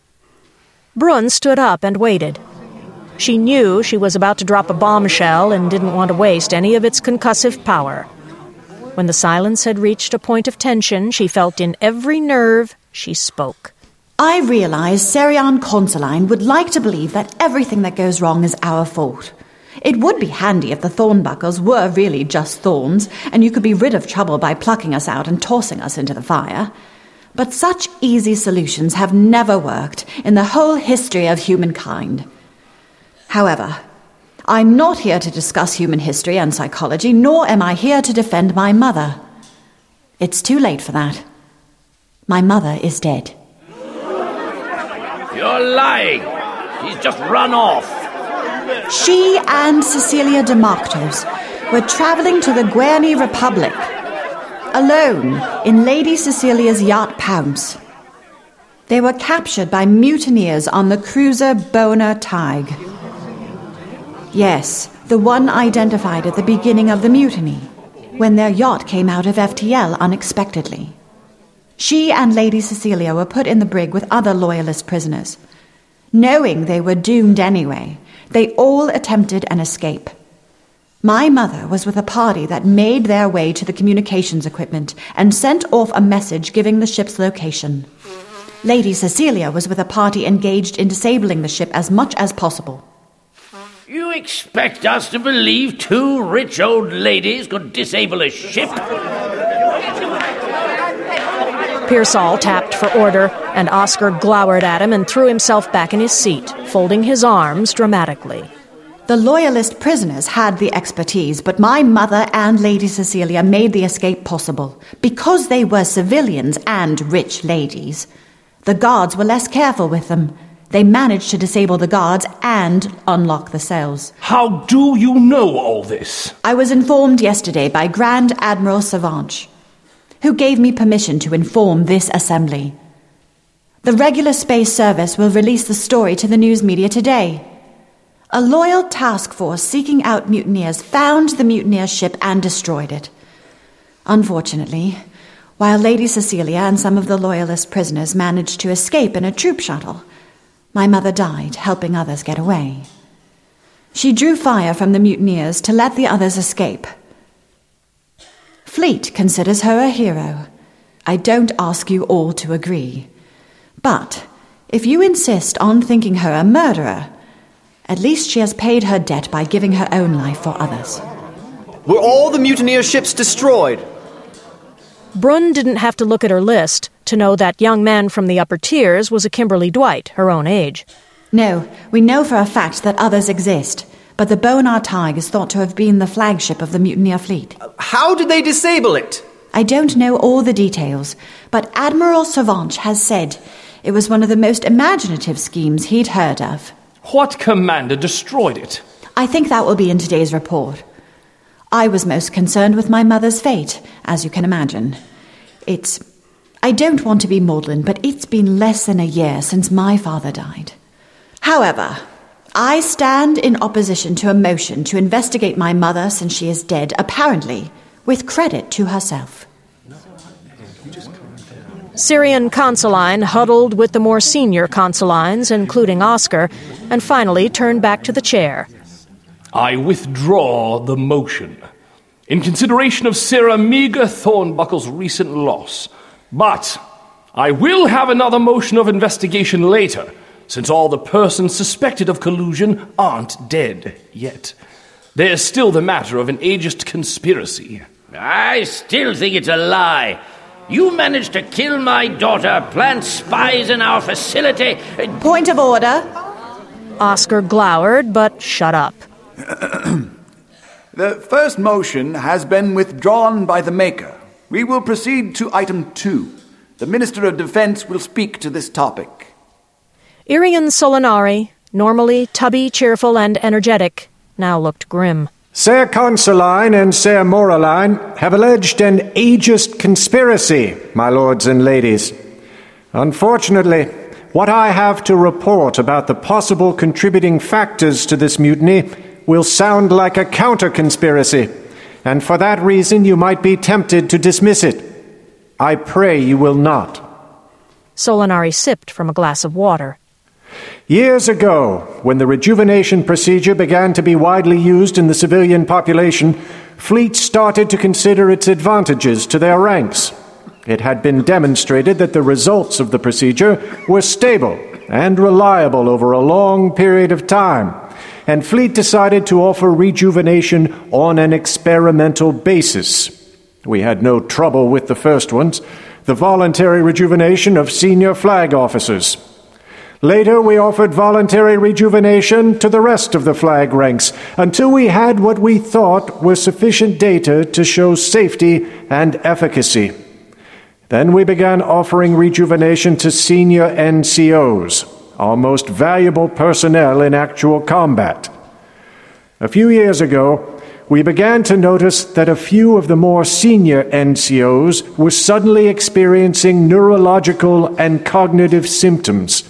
Brun stood up and waited. She knew she was about to drop a bombshell and didn't want to waste any of its concussive power. When the silence had reached a point of tension she felt in every nerve, she spoke. I realize Serian Consuline would like to believe that everything that goes wrong is our fault. It would be handy if the Thornbuckles were really just thorns, and you could be rid of trouble by plucking us out and tossing us into the fire. But such easy solutions have never worked in the whole history of humankind. However, I'm not here to discuss human history and psychology, nor am I here to defend my mother. It's too late for that. My mother is dead. You're lying. She's just run off. She and Cecilia de Marctos were travelling to the Guerny Republic, alone in Lady Cecilia's yacht Pounce. They were captured by mutineers on the cruiser Bona Tig. Yes, the one identified at the beginning of the mutiny, when their yacht came out of F T L unexpectedly. She and Lady Cecilia were put in the brig with other loyalist prisoners. Knowing they were doomed anyway, they all attempted an escape. My mother was with a party that made their way to the communications equipment and sent off a message giving the ship's location. Lady Cecilia was with a party engaged in disabling the ship as much as possible. You expect us to believe two rich old ladies could disable a ship? Pearsall tapped for order, and Oscar glowered at him and threw himself back in his seat, folding his arms dramatically. The loyalist prisoners had the expertise, but my mother and Lady Cecilia made the escape possible. Because they were civilians and rich ladies, the guards were less careful with them. They managed to disable the guards and unlock the cells. How do you know all this? I was informed yesterday by Grand Admiral Savanch, who gave me permission to inform this assembly. The regular space service will release the story to the news media today. A loyal task force seeking out mutineers found the mutineer ship and destroyed it. Unfortunately, while Lady Cecilia and some of the Loyalist prisoners managed to escape in a troop shuttle, my mother died helping others get away. She drew fire from the mutineers to let the others escape. Fleet considers her a hero. I don't ask you all to agree. But if you insist on thinking her a murderer, at least she has paid her debt by giving her own life for others. Were all the mutineer ships destroyed? Brunn didn't have to look at her list to know that young man from the upper tiers was a Kimberly Dwight, her own age. No, we know for a fact that others exist, but the Bonar Tig is thought to have been the flagship of the mutineer fleet. How did they disable it? I don't know all the details, but Admiral Sauvage has said it was one of the most imaginative schemes he'd heard of. What commander destroyed it? I think that will be in today's report. I was most concerned with my mother's fate, as you can imagine. It's... I don't want to be maudlin, but it's been less than a year since my father died. However, I stand in opposition to a motion to investigate my mother since she is dead, apparently, with credit to herself. Syrian Consuline huddled with the more senior Consulines, including Oscar, and finally turned back to the chair. I withdraw the motion, in consideration of Sarah Meager Thornbuckle's recent loss. But I will have another motion of investigation later, since all the persons suspected of collusion aren't dead yet. There's still the matter of an ageist conspiracy. I still think it's a lie. You managed to kill my daughter, plant spies in our facility. Point of order. Oscar glowered, but shut up. The first motion has been withdrawn by the maker. We will proceed to item two. The Minister of Defense will speak to this topic. Irian Solinari, normally tubby, cheerful, and energetic, now looked grim. Ser Consuline and Ser Moraline have alleged an ageist conspiracy, my lords and ladies. Unfortunately, what I have to report about the possible contributing factors to this mutiny will sound like a counter-conspiracy, and for that reason you might be tempted to dismiss it. I pray you will not. Solinari sipped from a glass of water. Years ago, when the rejuvenation procedure began to be widely used in the civilian population, fleets started to consider its advantages to their ranks. It had been demonstrated that the results of the procedure were stable and reliable over a long period of time, and Fleet decided to offer rejuvenation on an experimental basis. We had no trouble with the first ones, the voluntary rejuvenation of senior flag officers. Later, we offered voluntary rejuvenation to the rest of the flag ranks until we had what we thought were sufficient data to show safety and efficacy. Then we began offering rejuvenation to senior N C Os, our most valuable personnel in actual combat. A few years ago, we began to notice that a few of the more senior N C Os were suddenly experiencing neurological and cognitive symptoms.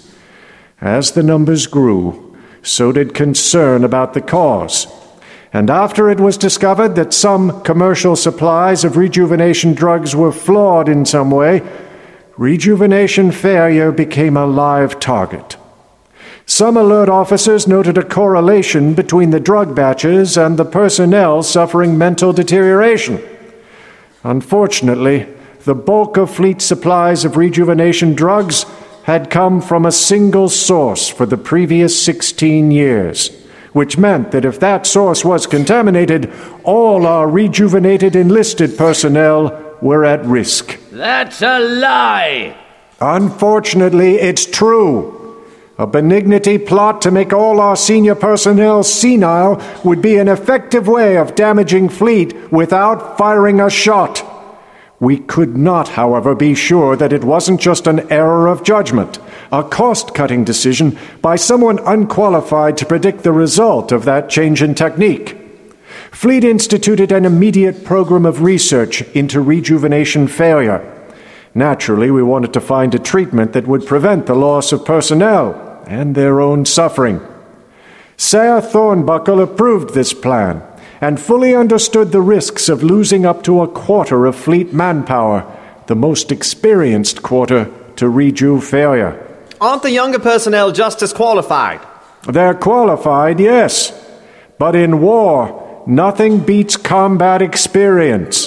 As the numbers grew, so did concern about the cause. And after it was discovered that some commercial supplies of rejuvenation drugs were flawed in some way, rejuvenation failure became a live target. Some alert officers noted a correlation between the drug batches and the personnel suffering mental deterioration. Unfortunately, the bulk of Fleet supplies of rejuvenation drugs had come from a single source for the previous sixteen years, which meant that if that source was contaminated, all our rejuvenated enlisted personnel were at risk. That's a lie! Unfortunately, it's true. A benignity plot to make all our senior personnel senile would be an effective way of damaging Fleet without firing a shot. We could not, however, be sure that it wasn't just an error of judgment, a cost-cutting decision by someone unqualified to predict the result of that change in technique. Fleet instituted an immediate program of research into rejuvenation failure. Naturally, we wanted to find a treatment that would prevent the loss of personnel and their own suffering. Sarah Thornbuckle approved this plan and fully understood the risks of losing up to a quarter of fleet manpower, the most experienced quarter, to rejuve failure. Aren't the younger personnel just as qualified? They're qualified, yes. But in war, nothing beats combat experience.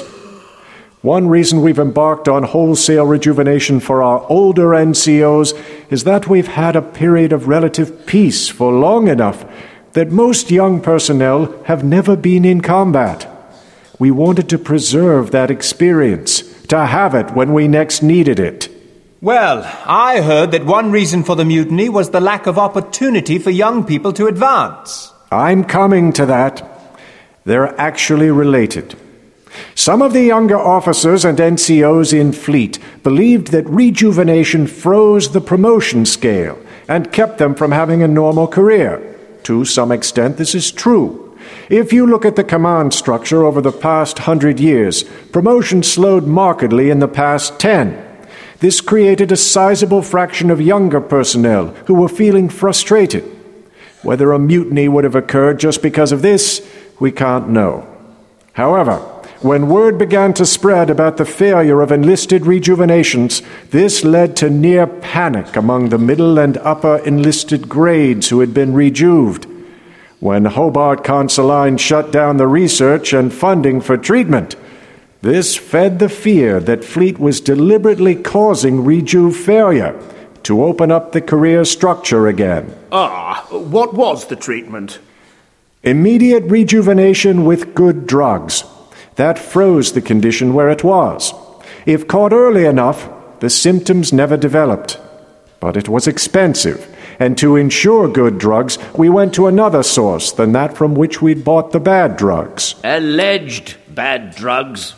One reason we've embarked on wholesale rejuvenation for our older N C Os is that we've had a period of relative peace for long enough that most young personnel have never been in combat. We wanted to preserve that experience, to have it when we next needed it. Well, I heard that one reason for the mutiny was the lack of opportunity for young people to advance. I'm coming to that. They're actually related. Some of the younger officers and N C Os in Fleet believed that rejuvenation froze the promotion scale and kept them from having a normal career. To some extent, this is true. If you look at the command structure over the past hundred years, promotion slowed markedly in the past ten. This created a sizable fraction of younger personnel who were feeling frustrated. Whether a mutiny would have occurred just because of this, we can't know. However, when word began to spread about the failure of enlisted rejuvenations, this led to near panic among the middle and upper enlisted grades who had been rejuved. When Hobart Consuline shut down the research and funding for treatment, this fed the fear that Fleet was deliberately causing rejuve failure to open up the career structure again. Ah, what was the treatment? Immediate rejuvenation with good drugs. That froze the condition where it was. If caught early enough, the symptoms never developed. But it was expensive, and to ensure good drugs, we went to another source than that from which we'd bought the bad drugs. Alleged bad drugs.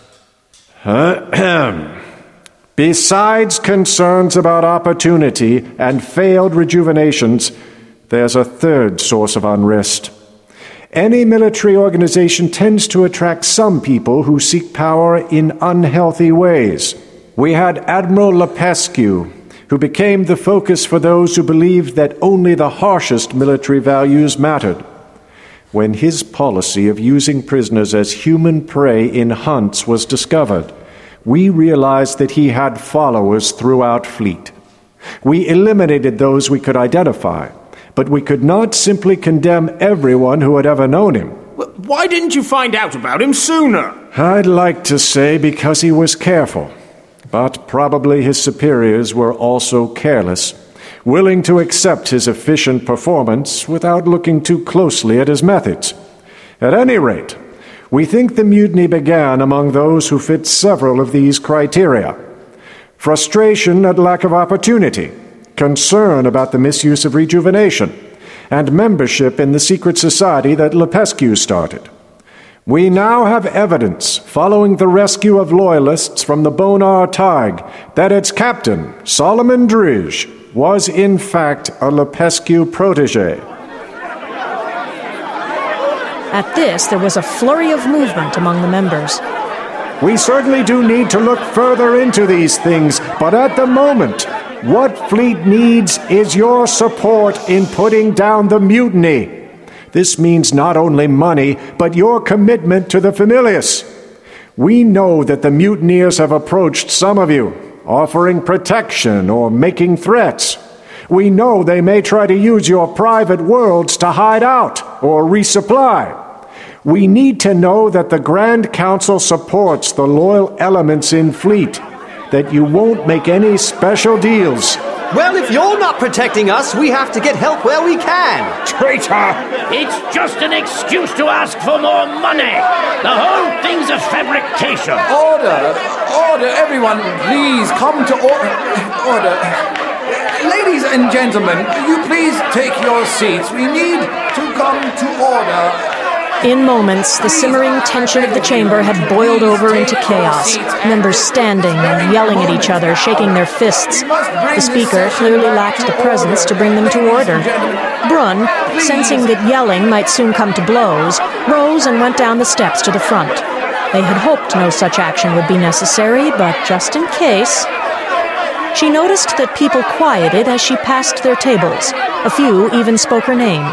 Besides concerns about opportunity and failed rejuvenations, there's a third source of unrest. Any military organization tends to attract some people who seek power in unhealthy ways. We had Admiral Lepescu, who became the focus for those who believed that only the harshest military values mattered. When his policy of using prisoners as human prey in hunts was discovered, we realized that he had followers throughout Fleet. We eliminated those we could identify, but we could not simply condemn everyone who had ever known him. Why didn't you find out about him sooner? I'd like to say because he was careful, but probably his superiors were also careless, willing to accept his efficient performance without looking too closely at his methods. At any rate, we think the mutiny began among those who fit several of these criteria. Frustration at lack of opportunity, concern about the misuse of rejuvenation, and membership in the secret society that Lepescu started. We now have evidence, following the rescue of loyalists from the Bonar Tig, that its captain, Solomon Drizh, was in fact a Lepescu protege. At this, there was a flurry of movement among the members. We certainly do need to look further into these things, but at the moment, what Fleet needs is your support in putting down the mutiny. This means not only money, but your commitment to the Familius. We know that the mutineers have approached some of you, offering protection or making threats. We know they may try to use your private worlds to hide out or resupply. We need to know that the Grand Council supports the loyal elements in Fleet, that you won't make any special deals. Well, if you're not protecting us, we have to get help where we can. Traitor! It's just an excuse to ask for more money. The whole thing's a fabrication. Order! Order, everyone, please come to order. Order. Ladies and gentlemen, will you please take your seats? We need to come to order. In moments, the simmering tension of the chamber had boiled over into chaos. Members standing and yelling at each other, shaking their fists. The speaker clearly lacked the presence to bring them to order. Brun, sensing that yelling might soon come to blows, rose and went down the steps to the front. They had hoped no such action would be necessary, but just in case... She noticed that people quieted as she passed their tables. A few even spoke her name.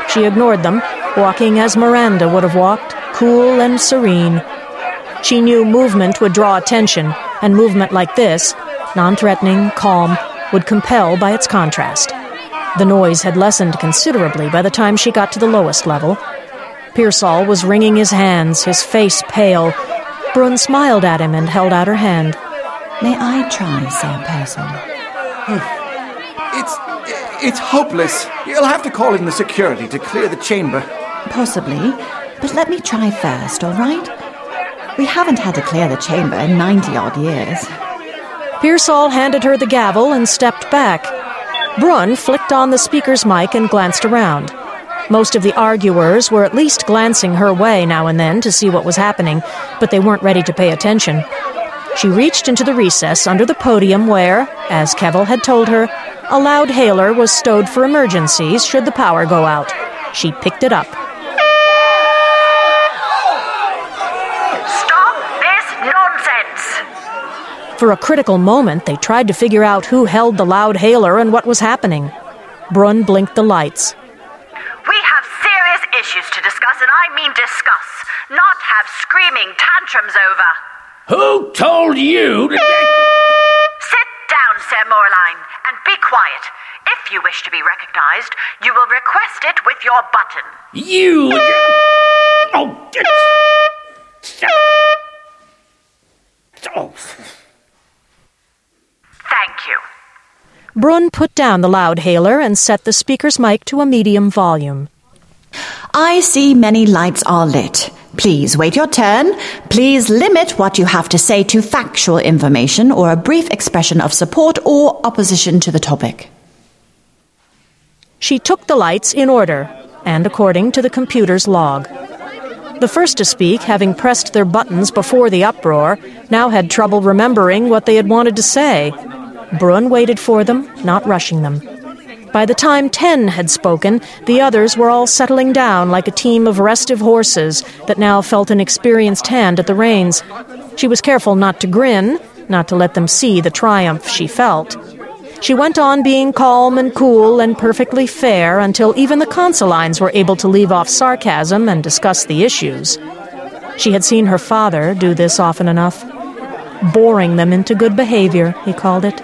she ignored them, walking as Miranda would have walked, cool and serene. She knew movement would draw attention, and movement like this, non-threatening, calm, would compel by its contrast. The noise had lessened considerably by the time she got to the lowest level. Pearsall was wringing his hands, his face pale. Brun smiled at him and held out her hand. May I try, Sir Pearsall? It's... it's hopeless. You'll have to call in the security to clear the chamber. Possibly, but let me try first, all right? We haven't had to clear the chamber in ninety-odd years. Pearsall handed her the gavel and stepped back. Brun flicked on the speaker's mic and glanced around. Most of the arguers were at least glancing her way now and then to see what was happening, but they weren't ready to pay attention. She reached into the recess under the podium where, as Kevel had told her, a loud hailer was stowed for emergencies should the power go out. She picked it up. Stop this nonsense! For a critical moment, they tried to figure out who held the loud hailer and what was happening. Brun blinked the lights. We have serious issues to discuss, and I mean discuss, not have screaming tantrums over. Who told you to... Sit down, Sir Moreline, and be quiet. If you wish to be recognized, you will request it with your button. You... Oh... Oh... Thank you. Brun put down the loud hailer and set the speaker's mic to a medium volume. I see many lights are lit. Please wait your turn. Please limit what you have to say to factual information or a brief expression of support or opposition to the topic. She took the lights in order, and according to the computer's log. The first to speak, having pressed their buttons before the uproar, now had trouble remembering what they had wanted to say. Brun waited for them, not rushing them. By the time ten had spoken, the others were all settling down like a team of restive horses that now felt an experienced hand at the reins. She was careful not to grin, not to let them see the triumph she felt. She went on being calm and cool and perfectly fair until even the consulines were able to leave off sarcasm and discuss the issues. She had seen her father do this often enough. Boring them into good behavior, he called it.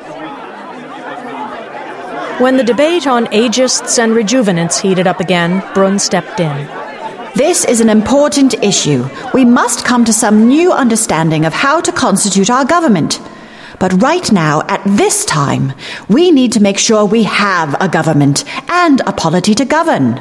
When the debate on ageists and rejuvenants heated up again, Brun stepped in. This is an important issue. We must come to some new understanding of how to constitute our government. But right now, at this time, we need to make sure we have a government and a polity to govern.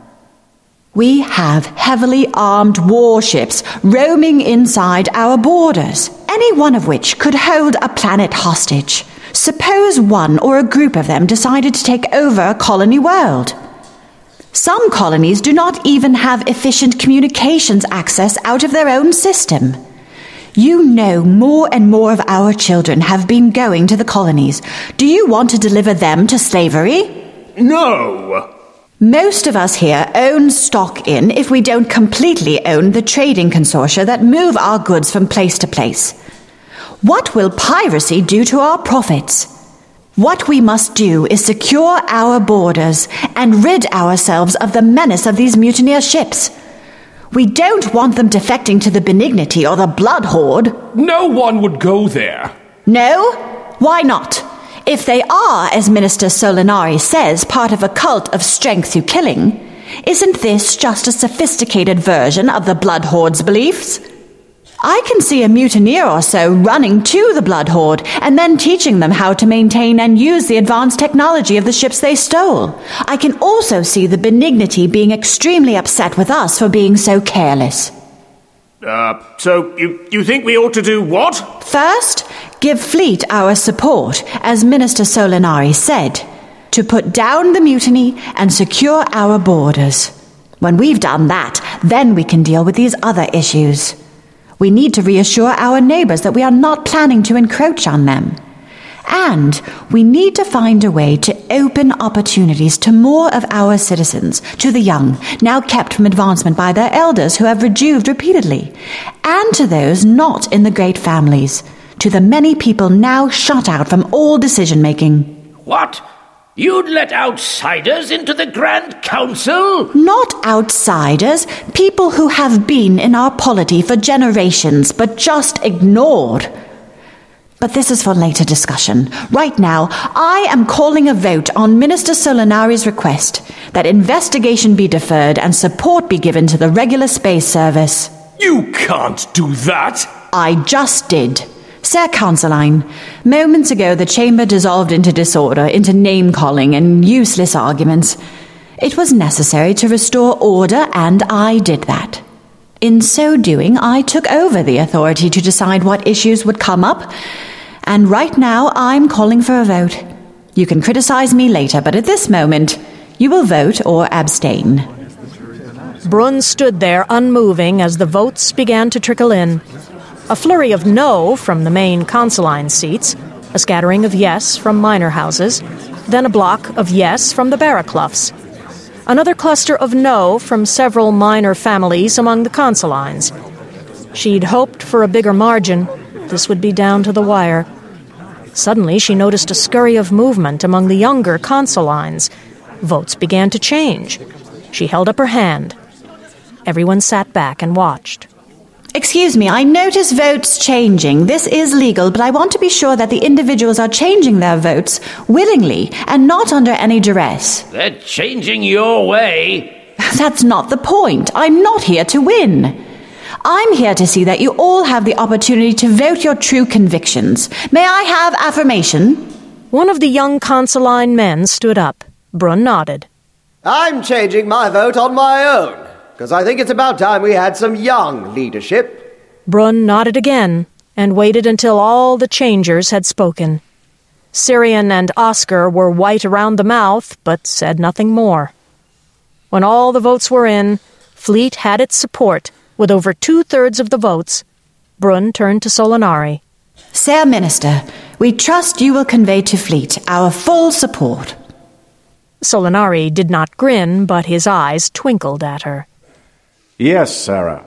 We have heavily armed warships roaming inside our borders, any one of which could hold a planet hostage. Suppose one or a group of them decided to take over a colony world. Some colonies do not even have efficient communications access out of their own system. You know more and more of our children have been going to the colonies. Do you want to deliver them to slavery? No! Most of us here own stock in, if we don't completely own, the trading consortia that move our goods from place to place. What will piracy do to our profits? What we must do is secure our borders and rid ourselves of the menace of these mutineer ships. We don't want them defecting to the Benignity or the Blood Horde. No one would go there. No? Why not? If they are, as Minister Solinari says, part of a cult of strength through killing, isn't this just a sophisticated version of the Blood Horde's beliefs? I can see a mutineer or so running to the Blood Horde and then teaching them how to maintain and use the advanced technology of the ships they stole. I can also see the Benignity being extremely upset with us for being so careless. Uh, so you, you think we ought to do what? First, give Fleet our support, as Minister Solinari said, to put down the mutiny and secure our borders. When we've done that, then we can deal with these other issues. We need to reassure our neighbors that we are not planning to encroach on them. And we need to find a way to open opportunities to more of our citizens, to the young, now kept from advancement by their elders who have rejuved repeatedly, and to those not in the great families, to the many people now shut out from all decision-making. What? You'd let outsiders into the Grand Council? Not outsiders, people who have been in our polity for generations, but just ignored. But this is for later discussion. Right now, I am calling a vote on Minister Solinari's request that investigation be deferred and support be given to the regular space service. You can't do that! I just did. Sir Counseline, moments ago the chamber dissolved into disorder, into name-calling and useless arguments. It was necessary to restore order, and I did that. In so doing, I took over the authority to decide what issues would come up, and right now I'm calling for a vote. You can criticize me later, but at this moment, you will vote or abstain. Brunn stood there unmoving as the votes began to trickle in. A flurry of no from the main Consuline seats, a scattering of yes from minor houses, then a block of yes from the Barracloughs. Another cluster of no from several minor families among the Consulines. She'd hoped for a bigger margin. This would be down to the wire. Suddenly she noticed a scurry of movement among the younger Consulines. Votes began to change. She held up her hand. Everyone sat back and watched. Excuse me, I notice votes changing. This is legal, but I want to be sure that the individuals are changing their votes willingly and not under any duress. They're changing your way. That's not the point. I'm not here to win. I'm here to see that you all have the opportunity to vote your true convictions. May I have affirmation? One of the young Consuline men stood up. Brunn nodded. I'm changing my vote on my own, because I think it's about time we had some young leadership. Brunn nodded again and waited until all the changers had spoken. Syrian and Oscar were white around the mouth, but said nothing more. When all the votes were in, Fleet had its support, with over two-thirds of the votes. Brunn turned to Solinari. Sir Minister, we trust you will convey to Fleet our full support. Solinari did not grin, but his eyes twinkled at her. Yes, Sarah.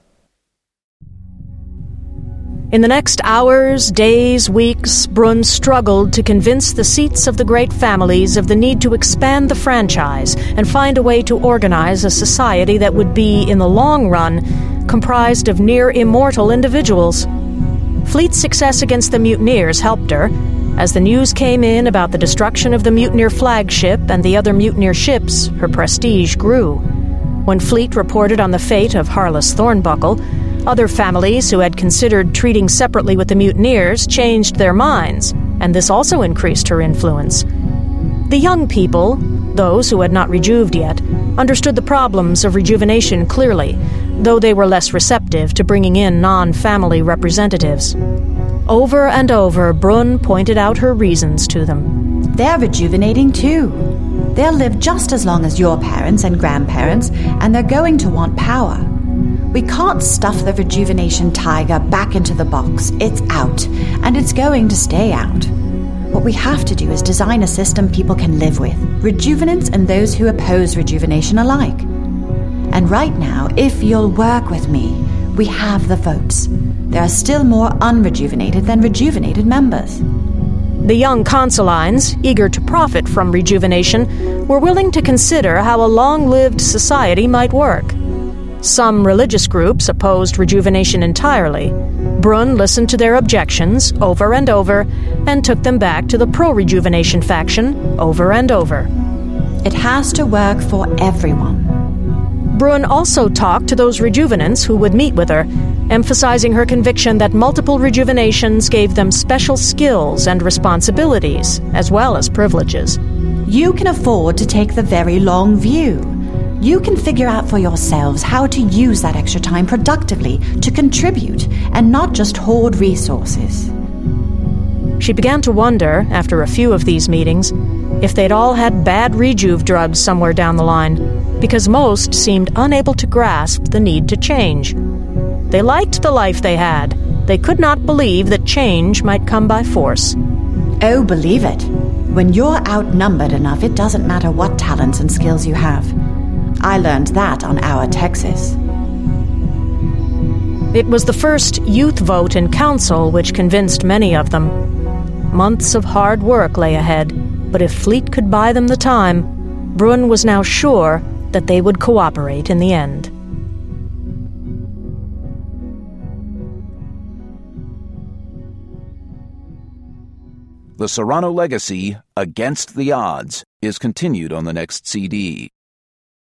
In the next hours, days, weeks, Brunn struggled to convince the seats of the great families of the need to expand the franchise and find a way to organize a society that would be, in the long run, comprised of near-immortal individuals. Fleet's success against the mutineers helped her. As the news came in about the destruction of the mutineer flagship and the other mutineer ships, her prestige grew. When Fleet reported on the fate of Harless Thornbuckle, other families who had considered treating separately with the mutineers changed their minds, and this also increased her influence. The young people, those who had not rejuved yet, understood the problems of rejuvenation clearly, though they were less receptive to bringing in non-family representatives. Over and over, Brunn pointed out her reasons to them. They're rejuvenating too. They'll live just as long as your parents and grandparents, and they're going to want power. We can't stuff the rejuvenation tiger back into the box. It's out, and it's going to stay out. What we have to do is design a system people can live with, rejuvenants and those who oppose rejuvenation alike. And right now, if you'll work with me, we have the votes. There are still more unrejuvenated than rejuvenated members. The young Consulines, eager to profit from rejuvenation, were willing to consider how a long-lived society might work. Some religious groups opposed rejuvenation entirely. Brunn listened to their objections over and over and took them back to the pro-rejuvenation faction over and over. It has to work for everyone. Brunn also talked to those rejuvenants who would meet with her, emphasizing her conviction that multiple rejuvenations gave them special skills and responsibilities, as well as privileges. You can afford to take the very long view. You can figure out for yourselves how to use that extra time productively to contribute and not just hoard resources. She began to wonder, after a few of these meetings, if they'd all had bad rejuve drugs somewhere down the line, because most seemed unable to grasp the need to change. They liked the life they had. They could not believe that change might come by force. Oh, believe it. When you're outnumbered enough, it doesn't matter what talents and skills you have. I learned that on our Texas. It was the first youth vote in council which convinced many of them. Months of hard work lay ahead. But if Fleet could buy them the time, Brun was now sure that they would cooperate in the end. The Serrano Legacy, Against the Odds, is continued on the next C D.